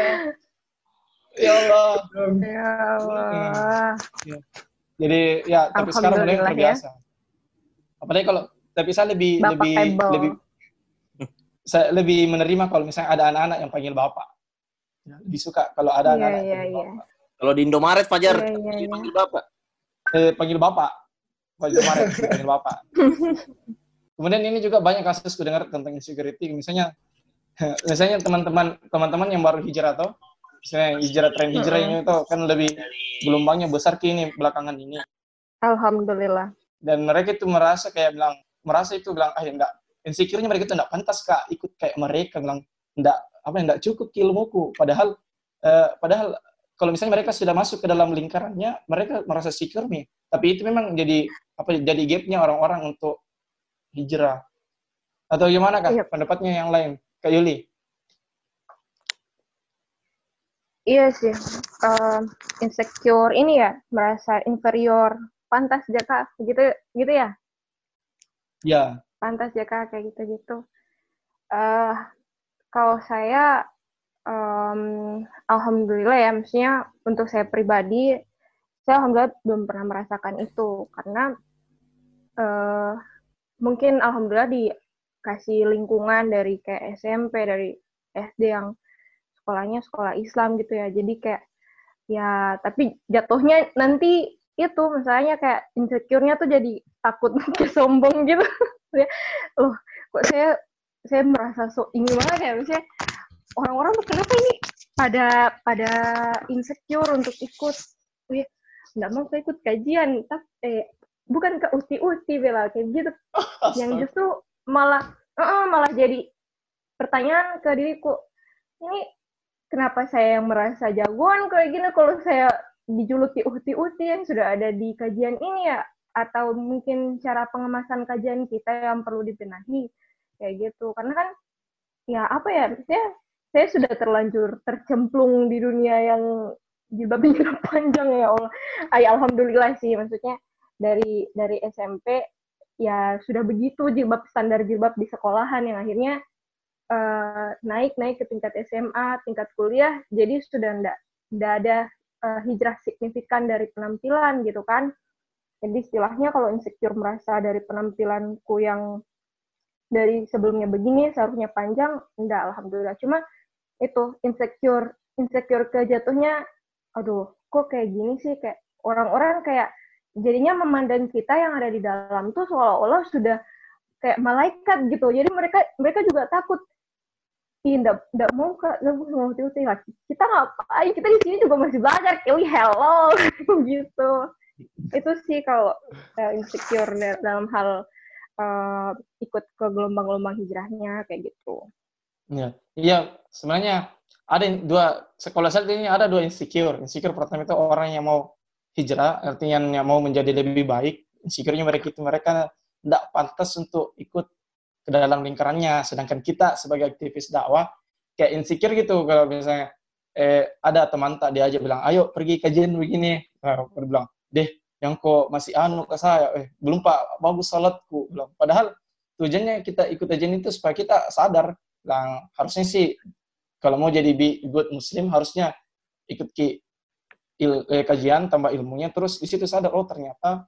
Ya Allah. Ya Allah. Ya. Jadi ya, tapi sekarang mulai terbiasa. Ya. Apalagi kalau, tapi saya lebih bapak lebih table. lebih saya lebih menerima kalau misalnya ada anak-anak yang panggil bapak. Ya, lebih suka kalau ada yeah, anak-anak yeah, yang panggil yeah. bapak. Kalau di Indomaret Fajar yeah, yeah, yeah. panggil bapak. Eh, panggil bapak. Panggil Indomaret panggil bapak. Kemudian ini juga banyak kasus ku dengar tentang insecurity, misalnya misalnya teman-teman teman-teman yang baru hijrah atau misalnya hijrah tren hijrah ini itu kan lebih gelombangnya besar kini belakangan ini. Alhamdulillah. Dan mereka itu merasa kayak bilang merasa itu bilang ah enggak insecure-nya mereka itu enggak pantas kak ikut kayak mereka bilang enggak apa enggak cukup ilmuku padahal eh, padahal kalau misalnya mereka sudah masuk ke dalam lingkarannya mereka merasa secure nih. Tapi itu memang jadi apa jadi gap-nya orang-orang untuk hijrah. Atau gimana kak? Yep. Pendapatnya yang lain? Kak Yuli? Iya sih, uh, insecure ini ya, merasa inferior, pantas ya kak, gitu gitu ya? Ya. Pantas ya kak, kayak gitu-gitu. Uh, kalau saya, um, alhamdulillah ya, maksudnya untuk saya pribadi, saya alhamdulillah belum pernah merasakan itu, karena uh, mungkin alhamdulillah dikasih lingkungan dari kayak S M P, dari S D yang sekolahnya sekolah Islam gitu ya, jadi kayak ya tapi jatuhnya nanti itu misalnya kayak insecure-nya tuh jadi takut sombong gitu. Loh kok saya saya merasa so ini banget ya, misalnya orang-orang tuh kenapa ini pada pada insecure untuk ikut, wih nggak mau ikut kajian, tapi eh, bukan ke uti-uti bela kayak gitu, yang justru malah uh, malah jadi pertanyaan ke diriku, ini kenapa saya yang merasa jagoan kayak gini kalau saya dijuluki uhti-uhti yang sudah ada di kajian ini ya? Atau mungkin cara pengemasan kajian kita yang perlu dibenahi kayak gitu. Karena kan ya apa ya, saya, saya sudah terlanjur tercemplung di dunia yang jilbabnya panjang ya Allah. Ay, alhamdulillah sih, maksudnya dari dari S M P ya sudah begitu jilbab standar jilbab di sekolahan yang akhirnya Uh, naik naik ke tingkat S M A, tingkat kuliah, jadi sudah ndak ndak ada uh, hijrah signifikan dari penampilan gitu kan. Jadi istilahnya kalau insecure merasa dari penampilanku yang dari sebelumnya begini seharusnya panjang, ndak alhamdulillah. Cuma itu insecure insecure ke jatuhnya, aduh kok kayak gini sih, kayak orang-orang kayak jadinya memandang kita yang ada di dalam tuh seolah-olah sudah kayak malaikat gitu. Jadi mereka mereka juga takut. Ih, enggak enggak mau Kak, enggak mau tiuti lah. Kita ngapain? Kita di sini juga masih belajar, Kelly, hello gitu. Itu sih kalau uh, insecure dalam hal uh, ikut ke gelombang-gelombang hijrahnya kayak gitu. Iya, iya sebenarnya ada dua sekolah saya ini ada dua insecure. Insecure pertama itu orang yang mau hijrah, artinya yang mau menjadi lebih baik. Insecure-nya mereka itu mereka tidak pantas untuk ikut ke dalam lingkarannya, sedangkan kita sebagai aktivis dakwah kayak insecure gitu kalau misalnya eh, ada teman tak diajak bilang ayo pergi kajian begini, nah, aku bilang deh yang kok masih anu ke saya, eh belum Pak bagus salatku, bilang padahal tujuannya kita ikut kajian itu supaya kita sadar, bilang harusnya sih kalau mau jadi good muslim harusnya ikut ki il, eh, kajian tambah ilmunya, terus di situ sadar oh ternyata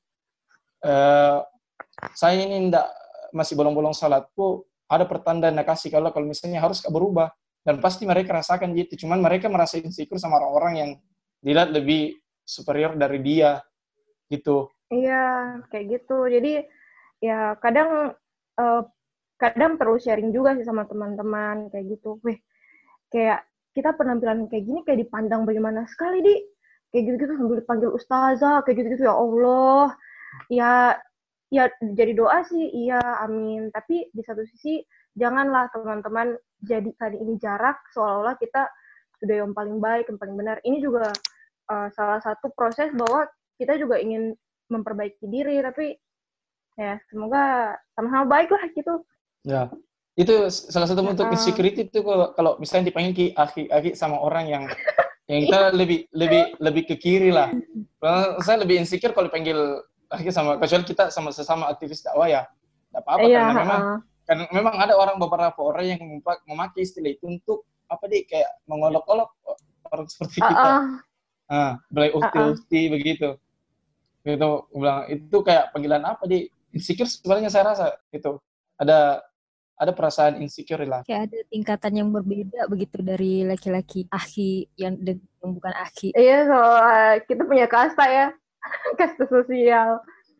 eh, saya ini ndak masih bolong-bolong salatku, ada pertanda nakasi kalau kalau misalnya harus berubah, dan pasti mereka rasakan gitu, cuman mereka merasa insecure sama orang-orang yang dilihat lebih superior dari dia gitu. Iya kayak gitu, jadi ya kadang uh, kadang perlu sharing juga sih sama teman-teman kayak gitu, weh kayak kita penampilan kayak gini kayak dipandang bagaimana sekali di kayak gitu-gitu sambil dipanggil ustazah kayak gitu-gitu, ya Allah ya. Ya, jadi doa sih, iya, amin. Tapi di satu sisi, janganlah teman-teman jadikan ini jarak, seolah-olah kita sudah yang paling baik, yang paling benar. Ini juga uh, salah satu proses bahwa kita juga ingin memperbaiki diri, tapi ya semoga sama-sama baik lah gitu. Ya, itu salah satu bentuk uh, insecurity itu kalau, kalau misalnya dipanggil ki aki-aki sama orang yang yang kita lebih lebih lebih ke kiri lah. Saya lebih insecure kalau dipanggil sama, kecuali kita sama sesama aktivis dakwah ya tidak apa-apa, iya, karena memang uh. kan memang ada orang beberapa orang yang memakai istilah itu untuk apa deh kayak mengolok-olok orang seperti kita, uh-uh. ah belai ukti-ukti uh-uh. begitu gitu, bilang itu kayak panggilan apa deh, insecure sebenarnya saya rasa itu ada ada perasaan insecure lah, kayak ada tingkatan yang berbeda begitu dari laki-laki akhi yang, yang bukan akhi. Iya, so uh, kita punya kasta ya. Kasta sosial.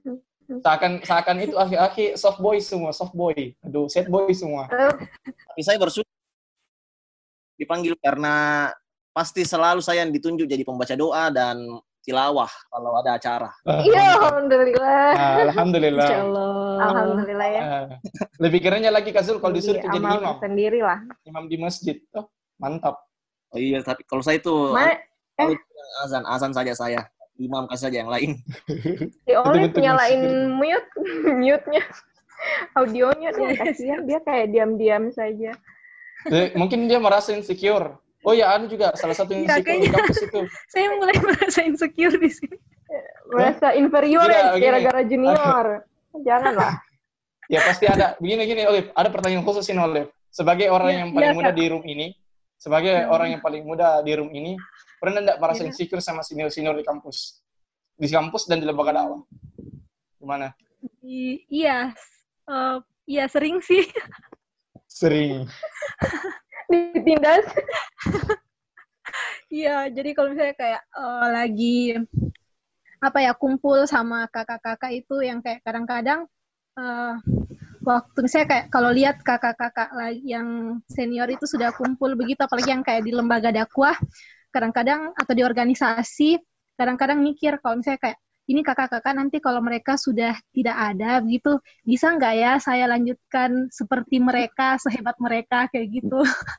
Seakan seakan itu aki-aki soft boy semua, soft boy. Aduh, sad boy semua. Uh. Tapi saya bersyukur dipanggil karena pasti selalu saya yang ditunjuk jadi pembaca doa dan tilawah kalau ada acara. Iya, alhamdulillah. Alhamdulillah. Insyaallah. Alhamdulillah ya. Lebih kerennya lagi Kasul kalau disuruh jadi imam. Sendiri lah. Imam di masjid. Oh, mantap. Oh iya, tapi kalau saya itu Ma- eh. azan, azan saja saya. Imam kasih saja yang lain. Si Oleh nyalain mute, mute-nya, audionya tuh kasihan, dia kayak diam-diam saja. Mungkin dia merasa insecure. Oh ya, anu juga salah satu insecure di kampus itu. Saya mulai merasa insecure di sini. Merasa inferior ya, gara-gara junior. Janganlah. Ya pasti ada. Begini-gini, Olive. Ada pertanyaan khusus ini, Olive. Sebagai orang ya, yang paling ya, muda kan? di room ini, sebagai hmm. orang yang paling muda di room ini, pernah enggak merasa yeah. insecure sama senior-senior di kampus? Di kampus dan di lembaga dakwah? Gimana? I- iya. Uh, iya, sering sih. Sering. Ditindas. Iya, jadi kalau misalnya kayak uh, lagi apa ya, kumpul sama kakak-kakak itu yang kayak kadang-kadang uh, waktu misalnya kayak kalau lihat kakak-kakak yang senior itu sudah kumpul begitu, apalagi yang kayak di lembaga dakwah, kadang-kadang atau di organisasi, kadang-kadang mikir kalau misalnya kayak ini kakak-kakak nanti kalau mereka sudah tidak ada begitu, bisa nggak ya saya lanjutkan seperti mereka, sehebat mereka kayak gitu.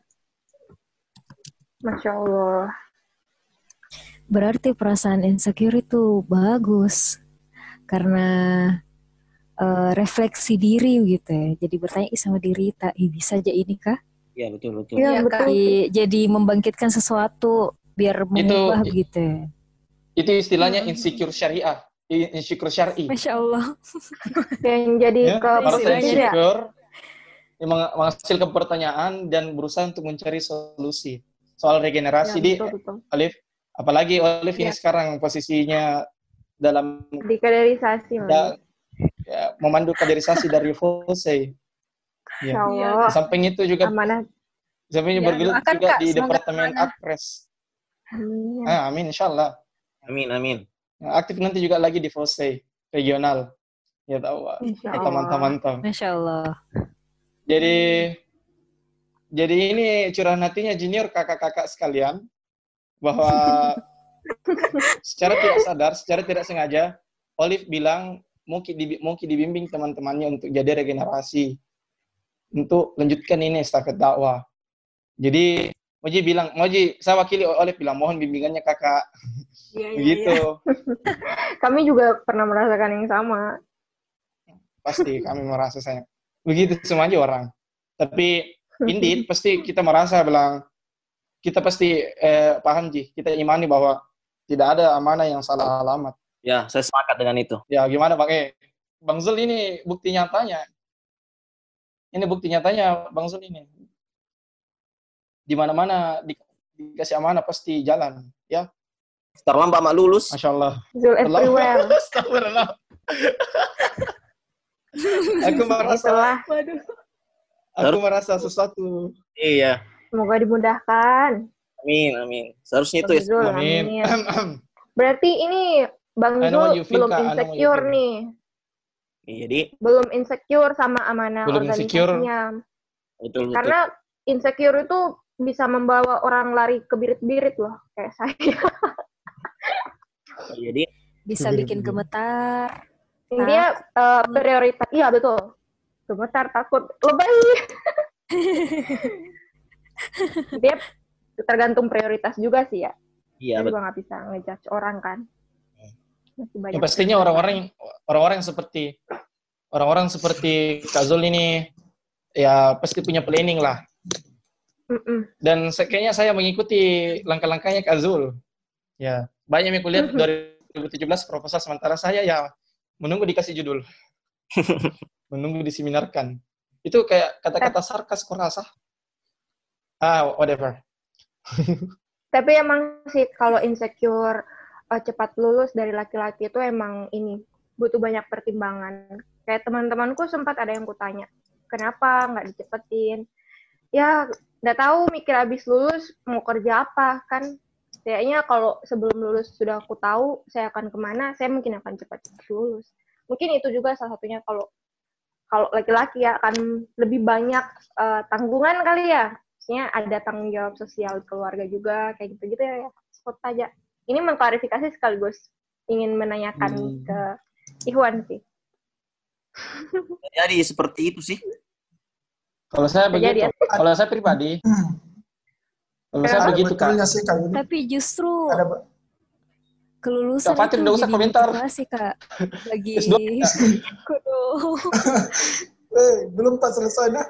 Masya Allah. Berarti perasaan insecure itu bagus karena uh, refleksi diri gitu ya. Jadi bertanya sama diri, tak bisa aja ini kah? Iya betul betul. Iya betul. Jadi, jadi membangkitkan sesuatu biar mengubah itu, begitu. Itu istilahnya insecure syariah, insecure syar'i. Masya Allah. Yang jadi ya, ke insecure, yang menghasilkan pertanyaan dan berusaha untuk mencari solusi. Soal regenerasi ya, di Olive, apalagi Olive ya. Ini sekarang posisinya dalam di kaderisasi, da, ya, memandu kaderisasi dari Fose. Ya. Ya. Samping itu juga amanah. Sampingnya ya, bergelut juga Kak, di Departemen Akpres. Amin. Ah, amin, insyaallah. Amin, amin. Aktif nanti juga lagi di FOSE regional. Ya tahu, Wak. Insya Ya, Allah. mantap-mantap. Masya Allah. Jadi jadi ini curahan hatinya junior kakak-kakak sekalian bahwa secara tidak sadar, secara tidak sengaja, Olive bilang mau ki dibi- mau ki dibimbing teman-temannya untuk jadi regenerasi, untuk lanjutkan ini estafet dakwah. Jadi Moji bilang, Moji, saya wakili Olive bilang mohon bimbingannya kakak. Iya, iya, Begitu. iya. Kami juga pernah merasakan yang sama. Pasti kami merasa sayang. Begitu semuanya orang. Tapi indeed pasti kita merasa bilang kita pasti eh, paham Ji, kita imani bahwa tidak ada amanah yang salah alamat. Ya, saya sepakat dengan itu. Ya gimana Bang Eh? Bang Zul ini bukti nyatanya. Ini bukti nyatanya Bang Zul ini. Di mana-mana di, dikasih amanah pasti jalan, ya. Terlambat mak lulus. Masya Allah. Zul everywhere. Astagfirullah. Aku merasa, Itulah. aku merasa sesuatu. Iya. Semoga dimudahkan. Amin, amin. Seharusnya itu ya. Bang Zul, Amin. amin. Berarti ini Bang I know what Zul you feel, belum Kak. I know what you insecure feel. nih. Iya, jadi Belum insecure sama amanah Belum insecure. organisasinya. betul betul. Karena insecure itu bisa membawa orang lari ke birit-birit loh, kayak saya. Jadi Bisa bikin gemetar. Dia eh, prioritas, iya betul. Gemetar, takut, lebay. Dia tergantung prioritas juga sih ya. iya Saya betul. juga nggak bisa ngejudge orang kan. Masih banyak. Ya, pastinya orang-orang orang-orang yang seperti orang-orang seperti Kak Zul ini ya pasti punya planning lah. Mm-mm. Dan se- kayaknya saya mengikuti langkah-langkahnya Kak Zul. Ya, banyak yang kulihat dua ribu tujuh belas proposal, sementara saya ya menunggu dikasih judul. Menunggu diseminarkan. Itu kayak kata-kata sarkas kurasa. Ah, whatever. Tapi emang sih kalau insecure eh, cepat lulus dari laki-laki itu emang ini butuh banyak pertimbangan. Kayak teman-temanku sempat ada yang kutanya, kenapa nggak dicepetin? Ya nggak tahu, mikir abis lulus mau kerja apa kan? Kayaknya kalau sebelum lulus sudah aku tahu saya akan kemana, saya mungkin akan cepat lulus. Mungkin itu juga salah satunya kalau kalau laki-laki ya akan lebih banyak eh, tanggungan kali ya. Maksudnya ada tanggung jawab sosial keluarga juga, kayak gitu-gitu ya. Spot aja. Ini mengklarifikasi sekaligus ingin menanyakan Hmm. ke Ikhwan sih. Jadi seperti itu sih. Kalau saya begitu, Jadi ya. kalau saya pribadi, kalau saya Kenapa? begitu Kak. Betulnya sih kalau ini Tapi justru ada ba- kelulusan Kak Fatin itu nggak usah jadi komentar. motivasi, Kak. Bagi S dua. Kudu. eh belum tak selesai nah.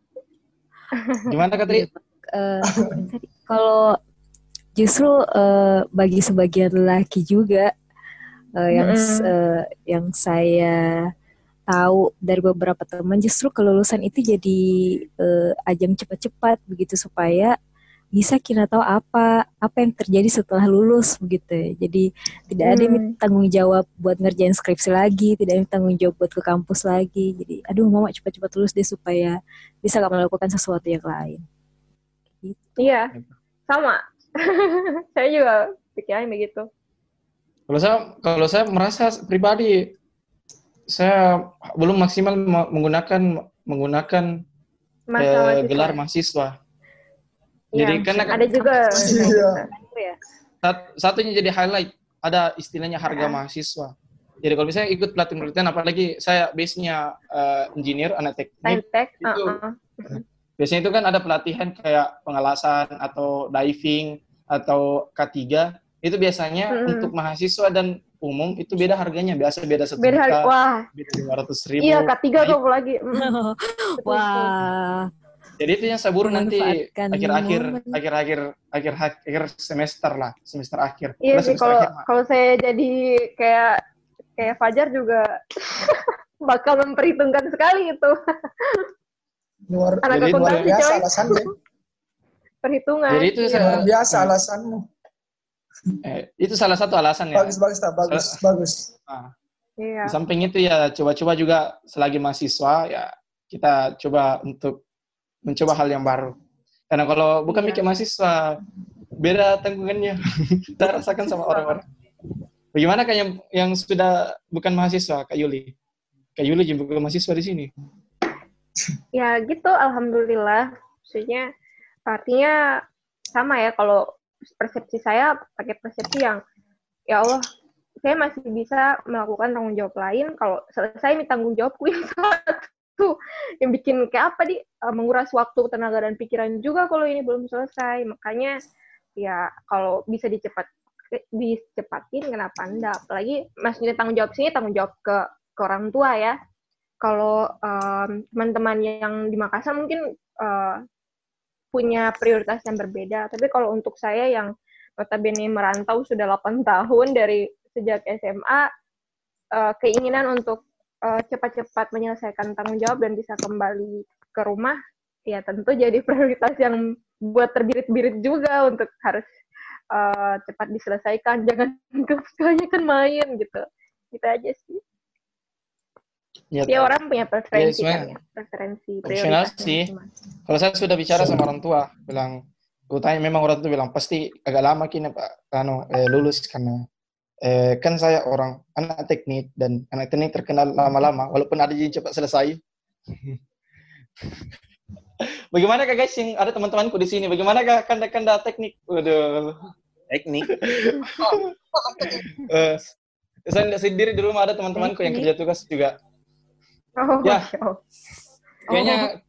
Gimana Kak Tri? Eh, tadi, kalau justru eh, bagi sebagian lelaki juga eh, yang s- Mm-mm. eh, yang saya tahu dari beberapa teman, justru kelulusan itu jadi eh, ajang cepat-cepat begitu supaya bisa kita tahu apa apa yang terjadi setelah lulus begitu. Jadi tidak ada yang Hmm. tanggung jawab buat ngerjain skripsi lagi, tidak ada yang tanggung jawab buat ke kampus lagi. Jadi aduh mama cepat-cepat lulus deh supaya bisa gak melakukan sesuatu yang lain. Gitu. Iya, sama. Saya juga pikirannya begitu. Kalau saya, kalau saya merasa pribadi, saya belum maksimal me- menggunakan menggunakan Masa eh, mahasiswa. gelar mahasiswa. Iya, Jadi karena ada juga. Iya. Ya. Sat- satunya jadi highlight, ada istilahnya harga Ya. mahasiswa. Jadi kalau misalnya ikut pelatihan-pelatihan, apalagi saya base-nya eh, engineer, anak teknik, Saintek, itu uh-uh. biasanya itu kan ada pelatihan kayak pengelasan atau diving atau K tiga. Itu biasanya Mm-mm. untuk mahasiswa dan umum itu beda harganya, biasa beda satu Beda harga. juta, Wah, beda lima ratus ribu. iya K tiga Nah, tuh lagi. Mm. Betul, betul. Wah, Jadi itu yang saya buru nanti Memanfaatkan akhir-akhir momen. akhir-akhir akhir akhir semester lah, semester akhir. Iya Udah sih, semester kalau akhir, Mak. kalau saya jadi kayak kayak Fajar juga bakal memperhitungkan sekali itu luar anak Jadi luar akuntansi biasa coy, alasannya. perhitungan. Jadi itu Iya. saya- Luar biasa alasanmu. Eh, itu salah satu alasan ya. Bagus bagus tak bagus bagus. Nah, Iya. di samping itu ya coba-coba juga selagi mahasiswa ya kita coba untuk mencoba hal yang baru. Karena kalau bukan Iya. mikir mahasiswa beda tanggungannya. Kita rasakan sama orang-orang. Bagaimana Kak yang, yang sudah bukan mahasiswa, Kak Yuli? Kak Yuli juga bukan mahasiswa di sini. Ya gitu, alhamdulillah. Maksudnya artinya sama ya, kalau persepsi saya pakai persepsi yang ya Allah, saya masih bisa melakukan tanggung jawab lain. Kalau selesai nih tanggung jawabku yang satu, yang bikin kayak apa di menguras waktu, tenaga dan pikiran juga kalau ini belum selesai. Makanya ya kalau bisa dicepat dicepatin kenapa enggak? Apalagi maksudnya tanggung jawab sini tanggung jawab ke ke orang tua ya. Kalau um, teman-teman yang di Makassar mungkin uh, punya prioritas yang berbeda. Tapi kalau untuk saya yang notabene merantau sudah delapan tahun dari sejak S M A, uh, keinginan untuk uh, cepat-cepat menyelesaikan tanggung jawab dan bisa kembali ke rumah, ya tentu jadi prioritas yang buat terbirit-birit juga untuk harus uh, cepat diselesaikan. Jangan kebanyakan main gitu. Gitu aja sih. Ya, Dia orang punya preferensi ya, kan ya, preferensi opsional prioritas. sih. Kalau saya sudah bicara sama orang tua, bilang, gue tanya memang orang tua bilang pasti agak lama kini Pak Kano eh, lulus karena eh, kan saya orang anak teknik dan anak teknik terkenal lama-lama, walaupun ada yang cepat selesai. Bagaimana Kak guys yang ada teman-temanku di sini? Bagaimana Kak kanda-kanda teknik? Waduh. Teknik. uh, saya sendiri di rumah ada teman-temanku yang kerja tugas juga. Oh, ya, oh. kayaknya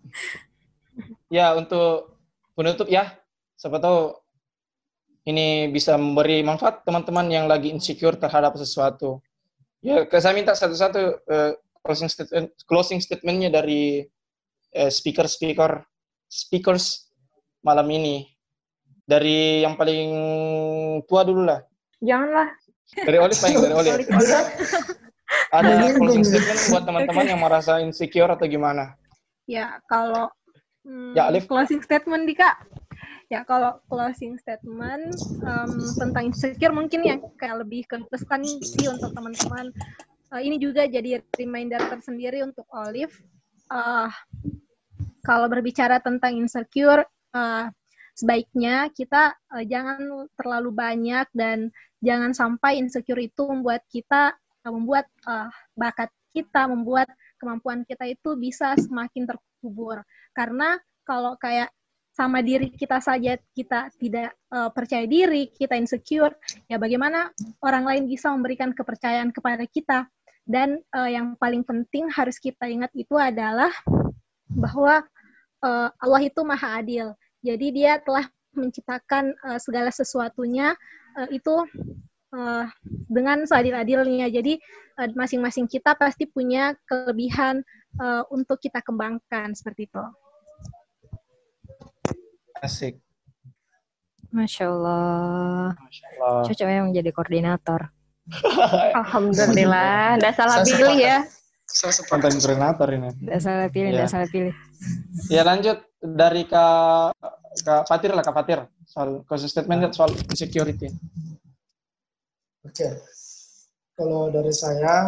ya untuk penutup ya, siapa tahu ini bisa memberi manfaat teman-teman yang lagi insecure terhadap sesuatu. Ya, saya minta satu-satu uh, closing statement, closing statementnya dari uh, speaker-speaker speakers malam ini. Dari yang paling tua dulu lah. Janganlah. Dari Olive paling dari Olive. Ada closing statement buat teman-teman yang merasa insecure atau gimana? Ya, kalau hmm, ya, Alif. Closing statement di Kak. Ya, kalau closing statement um, tentang insecure mungkin yang kayak lebih ke pesan sih untuk teman-teman. Uh, ini juga jadi reminder tersendiri untuk Olive. Uh, kalau berbicara tentang insecure, uh, sebaiknya kita uh, jangan terlalu banyak dan jangan sampai insecure itu membuat kita membuat uh, bakat kita, membuat kemampuan kita itu bisa semakin terkubur. Karena kalau kayak sama diri kita saja kita tidak uh, percaya diri, kita insecure, ya bagaimana orang lain bisa memberikan kepercayaan kepada kita. Dan uh, yang paling penting harus kita ingat itu adalah bahwa uh, Allah itu Maha Adil. Jadi Dia telah menciptakan uh, segala sesuatunya uh, itu Uh, dengan seadil-adilnya. Jadi uh, masing-masing kita pasti punya kelebihan uh, untuk kita kembangkan seperti itu. Asik. Masya Allah. Masya Allah. Cocok ya menjadi koordinator. Alhamdulillah. Nggak salah pilih ya. Konten koordinator ini. Nggak salah pilih, nggak ya. salah pilih. Ya lanjut dari Kak, Kak Fatir lah, Kak Fatir. Soal closing statement soal insecurity. Oke, okay. Kalau dari saya,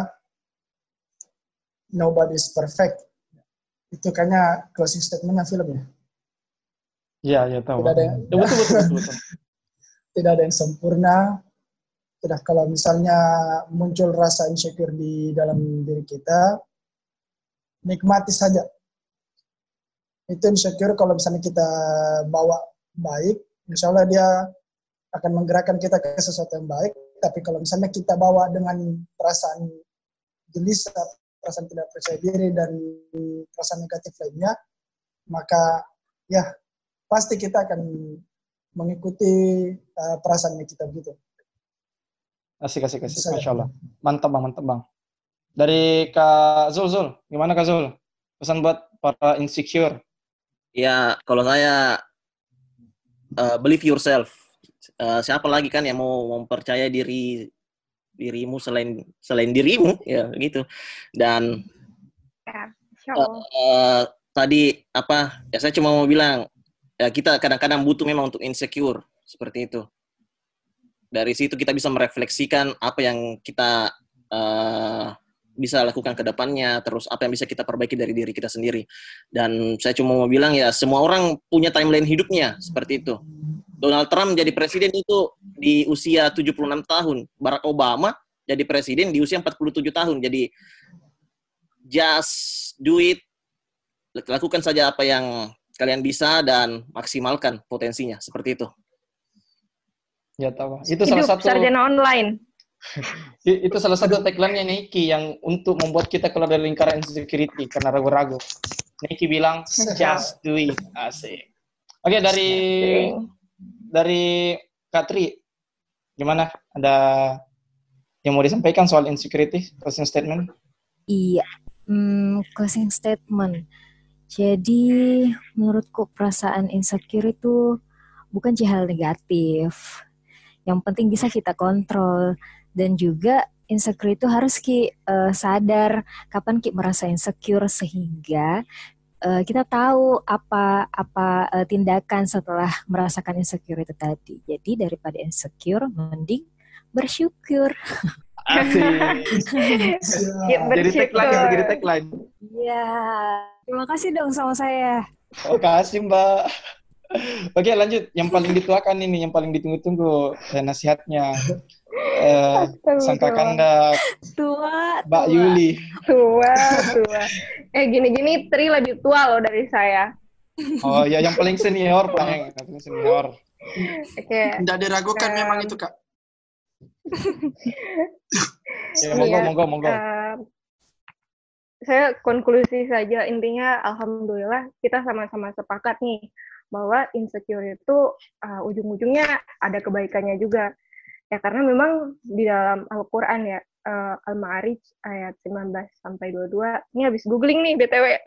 nobody is perfect. Itu kayaknya closing statement-nya film ya. Iya, iya tahu. Tidak ada yang, betul, betul, betul, betul. Tidak ada yang sempurna. Tidak, kalau misalnya muncul rasa insecure di dalam diri kita, nikmati saja. Itu insecure kalau misalnya kita bawa baik, insya Allah dia akan menggerakkan kita ke sesuatu yang baik. Tapi kalau misalnya kita bawa dengan perasaan gelisah, perasaan tidak percaya diri, dan perasaan negatif lainnya, maka ya pasti kita akan mengikuti uh, perasaannya kita begitu. Asik, asik, asik. Masya Allah. Mantap bang, mantap bang. Dari Kak Zul, Zul. Gimana Kak Zul? Pesan buat para insecure. Ya, kalau saya, uh, believe yourself. Uh, siapa lagi kan yang mau mempercaya diri dirimu selain selain dirimu ya gitu. Dan uh, uh, tadi apa ya, saya cuma mau bilang ya, kita kadang-kadang butuh memang untuk insecure seperti itu. Dari situ kita bisa merefleksikan apa yang kita uh, bisa lakukan ke depannya, terus apa yang bisa kita perbaiki dari diri kita sendiri. Dan saya cuma mau bilang ya, semua orang punya timeline hidupnya seperti itu. Donald Trump jadi presiden itu di usia tujuh puluh enam tahun. Barack Obama jadi presiden di usia empat puluh tujuh tahun. Jadi just do it. Lakukan saja apa yang kalian bisa dan maksimalkan potensinya. Seperti itu. Ya tahu. Itu salah Hidup satu sarjana online. itu salah satu tagline-nya Nike yang untuk membuat kita keluar dari lingkaran insecurity karena ragu-ragu. Nike bilang just do it. Asik. Oke, dari dari Katri, gimana? Ada yang mau disampaikan soal insecurity, closing statement? Iya, hmm, closing statement. Jadi menurutku perasaan insecure itu bukan hal negatif. Yang penting bisa kita kontrol. Dan juga insecure itu harus ki uh, sadar kapan ki merasa insecure sehingga uh, kita tahu apa apa uh, tindakan setelah merasakan insecure itu tadi. Jadi daripada insecure, mending bersyukur. Asik. Ya, Jadi tagline, jadi tagline. Iya. Terima kasih dong sama saya. Oh, kasih Mbak. Oke, lanjut. Yang paling dituakan ini, yang paling ditunggu-tunggu eh, nasihatnya. Eh, Sangka Kandak. Tua. Mbak tua. Yuli. Tua, tua. Eh, gini-gini Tri lebih tua loh dari saya. Oh ya, yang paling senior, Pak. Yang paling senior. Oke. Tidak diragukan Um, memang itu, Kak. Ya, monggo, Iya, monggo, monggo. um, saya konklusi saja, intinya alhamdulillah kita sama-sama sepakat nih bahwa insecure itu uh, ujung-ujungnya ada kebaikannya juga. Ya karena memang di dalam Al-Qur'an ya, uh, Al-Ma'arij ayat sembilan belas sampai dua puluh dua. Ini habis googling nih B T W.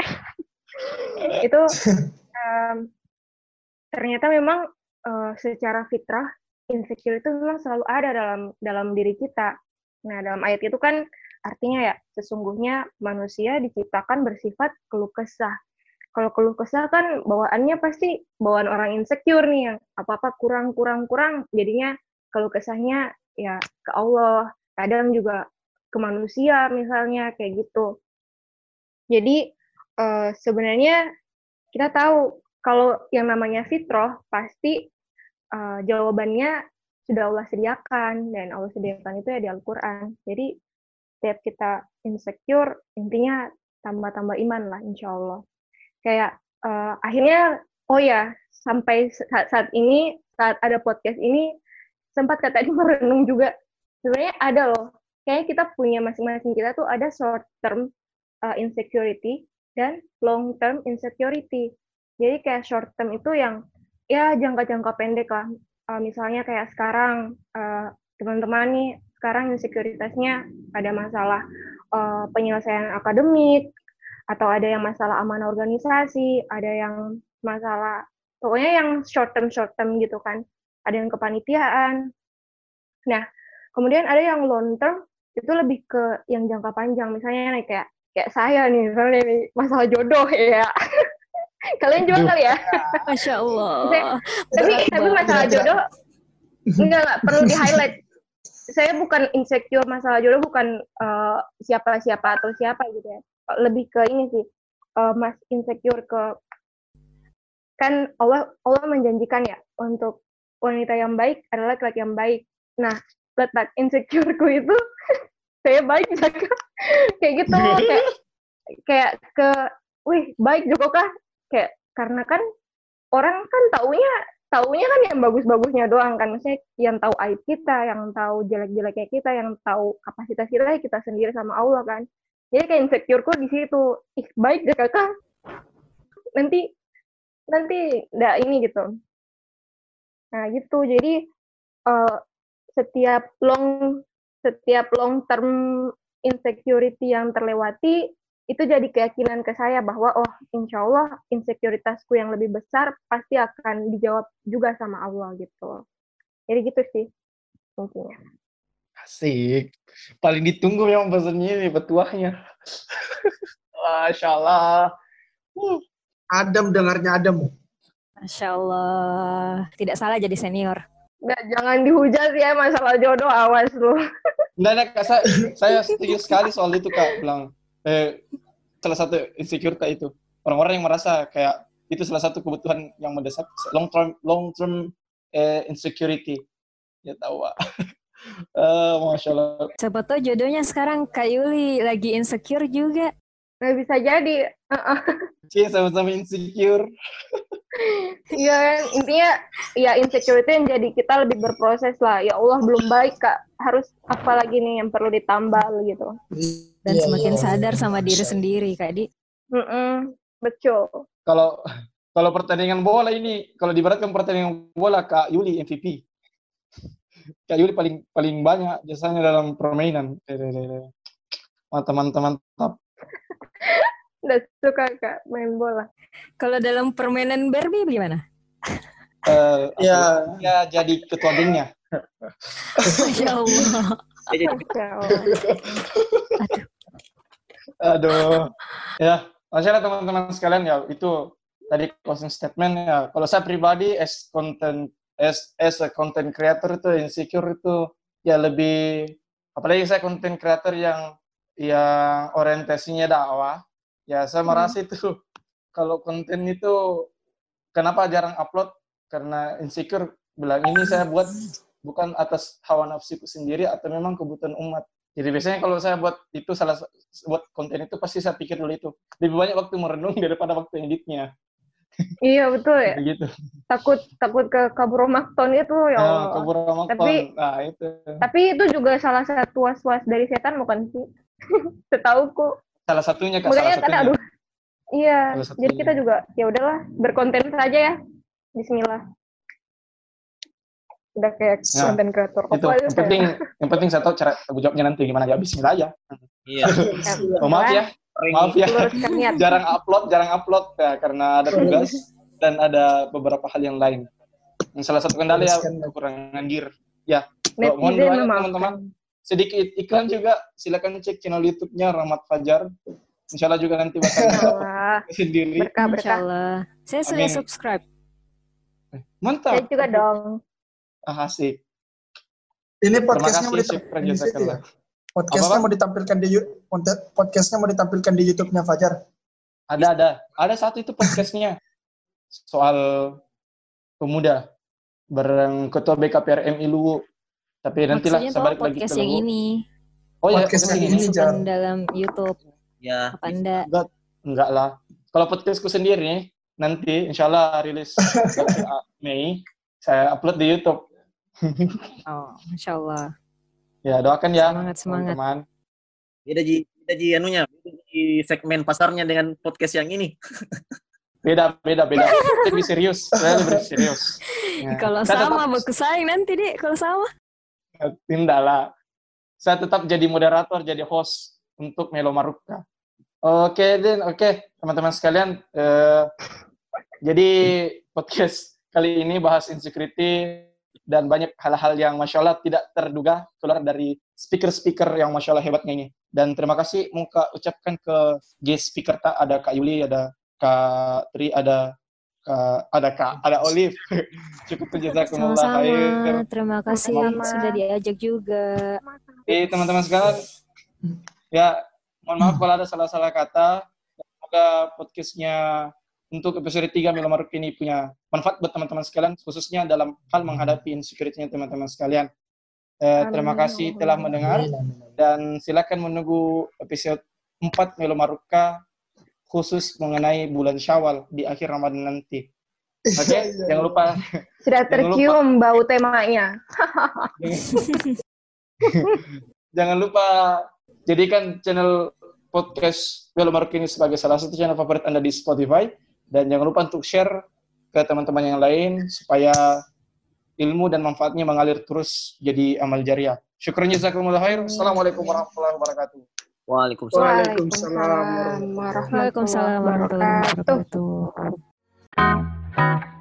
Itu um, ternyata memang uh, secara fitrah insecure itu memang selalu ada dalam dalam diri kita. Nah, dalam ayat itu kan artinya ya, sesungguhnya manusia diciptakan bersifat keluh kesah. Kalau keluh kesah kan bawaannya pasti bawaan orang insecure nih, yang apa-apa kurang, kurang, kurang. Jadinya keluh kesahnya ya ke Allah, kadang juga ke manusia misalnya, kayak gitu. Jadi uh, sebenarnya kita tahu kalau yang namanya fitrah pasti uh, jawabannya sudah Allah sediakan, dan Allah sediakan itu ya di Al-Quran. Jadi setiap kita insecure, intinya tambah-tambah iman lah, insya Allah. Kayak uh, akhirnya, oh ya, sampai saat, saat ini, saat ada podcast ini, sempat kata tadi merenung juga. Sebenarnya ada loh, kayaknya kita punya masing-masing kita tuh ada short term uh, insecurity dan long term insecurity. Jadi kayak short term itu yang ya jangka-jangka pendek lah. Uh, misalnya kayak sekarang uh, teman-teman nih sekarang insekuritasnya ada masalah uh, penyelesaian akademik, atau ada yang masalah amanah organisasi, ada yang masalah pokoknya yang short term short term gitu kan, ada yang kepanitiaan. Nah kemudian ada yang long term, itu lebih ke yang jangka panjang, misalnya nih, kayak kayak saya nih misalnya nih, masalah jodoh ya. Kalian juga kali ya? Masya Allah. Tapi tapi masalah jodoh enggak enggak perlu di highlight. Saya bukan insecure masalah jodoh, bukan uh, siapa siapa atau siapa gitu ya. Lebih ke ini sih, uh, mas insecure ke kan Allah Allah menjanjikan ya untuk wanita yang baik adalah laki-laki yang baik. Nah letak insecureku itu saya baik kayak gitu, kayak kayak ke wih baik juga kah? Kayak karena kan orang kan taunya taunya kan yang bagus-bagusnya doang kan, maksudnya yang tahu aib kita, yang tahu jelek-jeleknya kita, yang tahu kapasitas kita kita sendiri sama Allah kan. Jadi kayak insecureku di situ, ih baik deh kakak, nanti nanti nggak ini gitu. Nah gitu, jadi uh, setiap long setiap long term insecurity yang terlewati itu jadi keyakinan ke saya bahwa oh insya Allah insekuritasku yang lebih besar pasti akan dijawab juga sama Allah gitu. Jadi gitu sih intinya. Asik. Paling ditunggu yang pesannya ini petuahnya. Masya Allah. Uh. Adem dengarnya adem. Masya Allah. Tidak salah jadi senior. Nggak, jangan dihujat ya masalah jodoh, awas lu. Nggak, nggak, Kak, saya, saya setuju sekali soal itu Kak. Bilang, eh, salah satu insecure Kak itu. Orang-orang yang merasa kayak itu salah satu kebutuhan yang mendesak long term long term eh, insecurity. Ya tahu, Pak. uh, Masya Allah. Siapa tahu jodohnya sekarang Kak Yuli lagi insecure juga. Nggak bisa jadi. Uh-uh. Cie, sama-sama insecure. Iya, intinya ya insecure itu yang jadi kita lebih berproses lah. Ya Allah belum baik Kak, harus apa lagi nih yang perlu ditambah gitu. Dan Iya, semakin iya, sadar iya. sama diri Bisa. sendiri Kak Di. Mm-mm, betul. Kalau kalau pertandingan bola ini, kalau diberatkan pertandingan bola, Kak Yuli M V P. Kak Yuli paling paling banyak jasanya dalam permainan. Teman-teman mantap. Udah suka Kak main bola. Kalau dalam permainan Barbie gimana? Uh, Ya, ya jadi ketua gengnya. Masya Allah. Masya Allah. Aduh. Ya, masalah teman-teman sekalian ya, itu tadi closing statement ya. Kalau saya pribadi as content as as a content creator itu insecure itu ya lebih, apalagi saya content creator yang yang orientasinya dakwah. Ya, saya merasa itu kalau konten itu kenapa jarang upload, karena insecure, bilang ini saya buat bukan atas hawa nafsiku sendiri atau memang kebutuhan umat. Jadi biasanya kalau saya buat itu salah buat konten itu pasti saya pikir dulu itu. Lebih banyak waktu merenung daripada waktu editnya. Iya betul ya. Begitu. Takut takut ke kabur-makton itu ya Allah. Nah, kabur-makton. Tapi nah, itu. Tapi itu juga salah satu was-was dari setan bukan sih? Setauku. Salah satunya Kak, Makanya salah kan satunya. aduh. Iya, Salah satunya. jadi kita juga ya udahlah berkonten saja ya. Bismillah. Udah kayak Nah, konten kreator. Itu yang penting, yang penting saya tahu cara tanggung jawabnya nanti gimana ya. Bismillah aja. Iya. Oh, maaf ya, maaf ya. Luruskan niat. jarang upload, jarang upload ya karena ada tugas dan ada beberapa hal yang lain. Yang salah satu kendala ya kekurangan gear. Ya, mohon Netizen doanya memaafkan. teman-teman. Sedikit iklan juga, silakan cek channel YouTube-nya Rahmat Fajar. Insya Allah juga nanti bakal Wah, sendiri. berkah Insya berkah. Allah. Saya sudah Amin. subscribe. Mantap. Saya juga dong. Ah, asik. ini Terima podcastnya mau kasih, syukran ditampilkan di situ ya? jazakallah. Podcastnya Apa, Pak? mau ditampilkan di You- konten- podcastnya mau ditampilkan di YouTube-nya Fajar. Ada, ada. Ada satu itu podcastnya. Soal pemuda. Bareng Ketua B K P R M I Luwu. Tapi nantilah Maksudnya saya tuh balik lagi podcast ke yang Luwu. ini. Oh ya, Podcast podcast yang yang ini. ini. Masukkan Jar. dalam YouTube. Ya. Apa enggak? Enggak, enggak lah. Kalau podcastku sendiri, nanti insya Allah rilis Mei, saya upload di YouTube. Oh, Masya Allah. Ya, doakan ya, Semangat, semangat. teman-teman. Beda ji, beda ji anunya, beda ji segmen pasarnya dengan podcast yang ini. Beda, beda, beda. Lebih serius, saya lebih serius. Ya. Kalau Saya sama, tetap- bagus saing nanti, Dik. Kalau sama. Tidak lah. Saya tetap jadi moderator, jadi host untuk Melo Maruka. Oke, Den. Oke, teman-teman sekalian. Eh, jadi podcast kali ini bahas insecurity dan banyak hal-hal yang Masya Allah tidak terduga keluar dari speaker-speaker yang Masya Allah hebatnya ini. Dan terima kasih mau Kak ucapkan ke guest speaker tak, ada Kak Yuli, ada Kak Tri, ada Kak, ada Kak, ada Olive. Cukup jazakumullah Sama-sama. khair. Terima kasih Sama-sama. sudah diajak juga. Oke, teman-teman sekalian. Ya, mohon maaf kalau ada salah-salah kata. Semoga podcastnya untuk episode tiga Melo Maruk ini punya manfaat buat teman-teman sekalian, khususnya dalam hal menghadapi insecurity-nya teman-teman sekalian. Eh, terima kasih telah mendengar dan silakan menunggu episode empat Melo Maruka khusus mengenai bulan Syawal di akhir Ramadan nanti. Oke, jangan lupa Sudah Jangan tercium bau temanya. jangan lupa jadikan channel podcast Melo Maruk ini sebagai salah satu channel favorit Anda di Spotify, dan jangan lupa untuk share ke teman-teman yang lain supaya ilmu dan manfaatnya mengalir terus jadi amal jariah. Syukran jazakumullah khair. Assalamualaikum warahmatullahi wabarakatuh. Waalaikumsalam. Waalaikumsalam Waalaikumsalam Waalaikumsalam warahmatullahi wabarakatuh.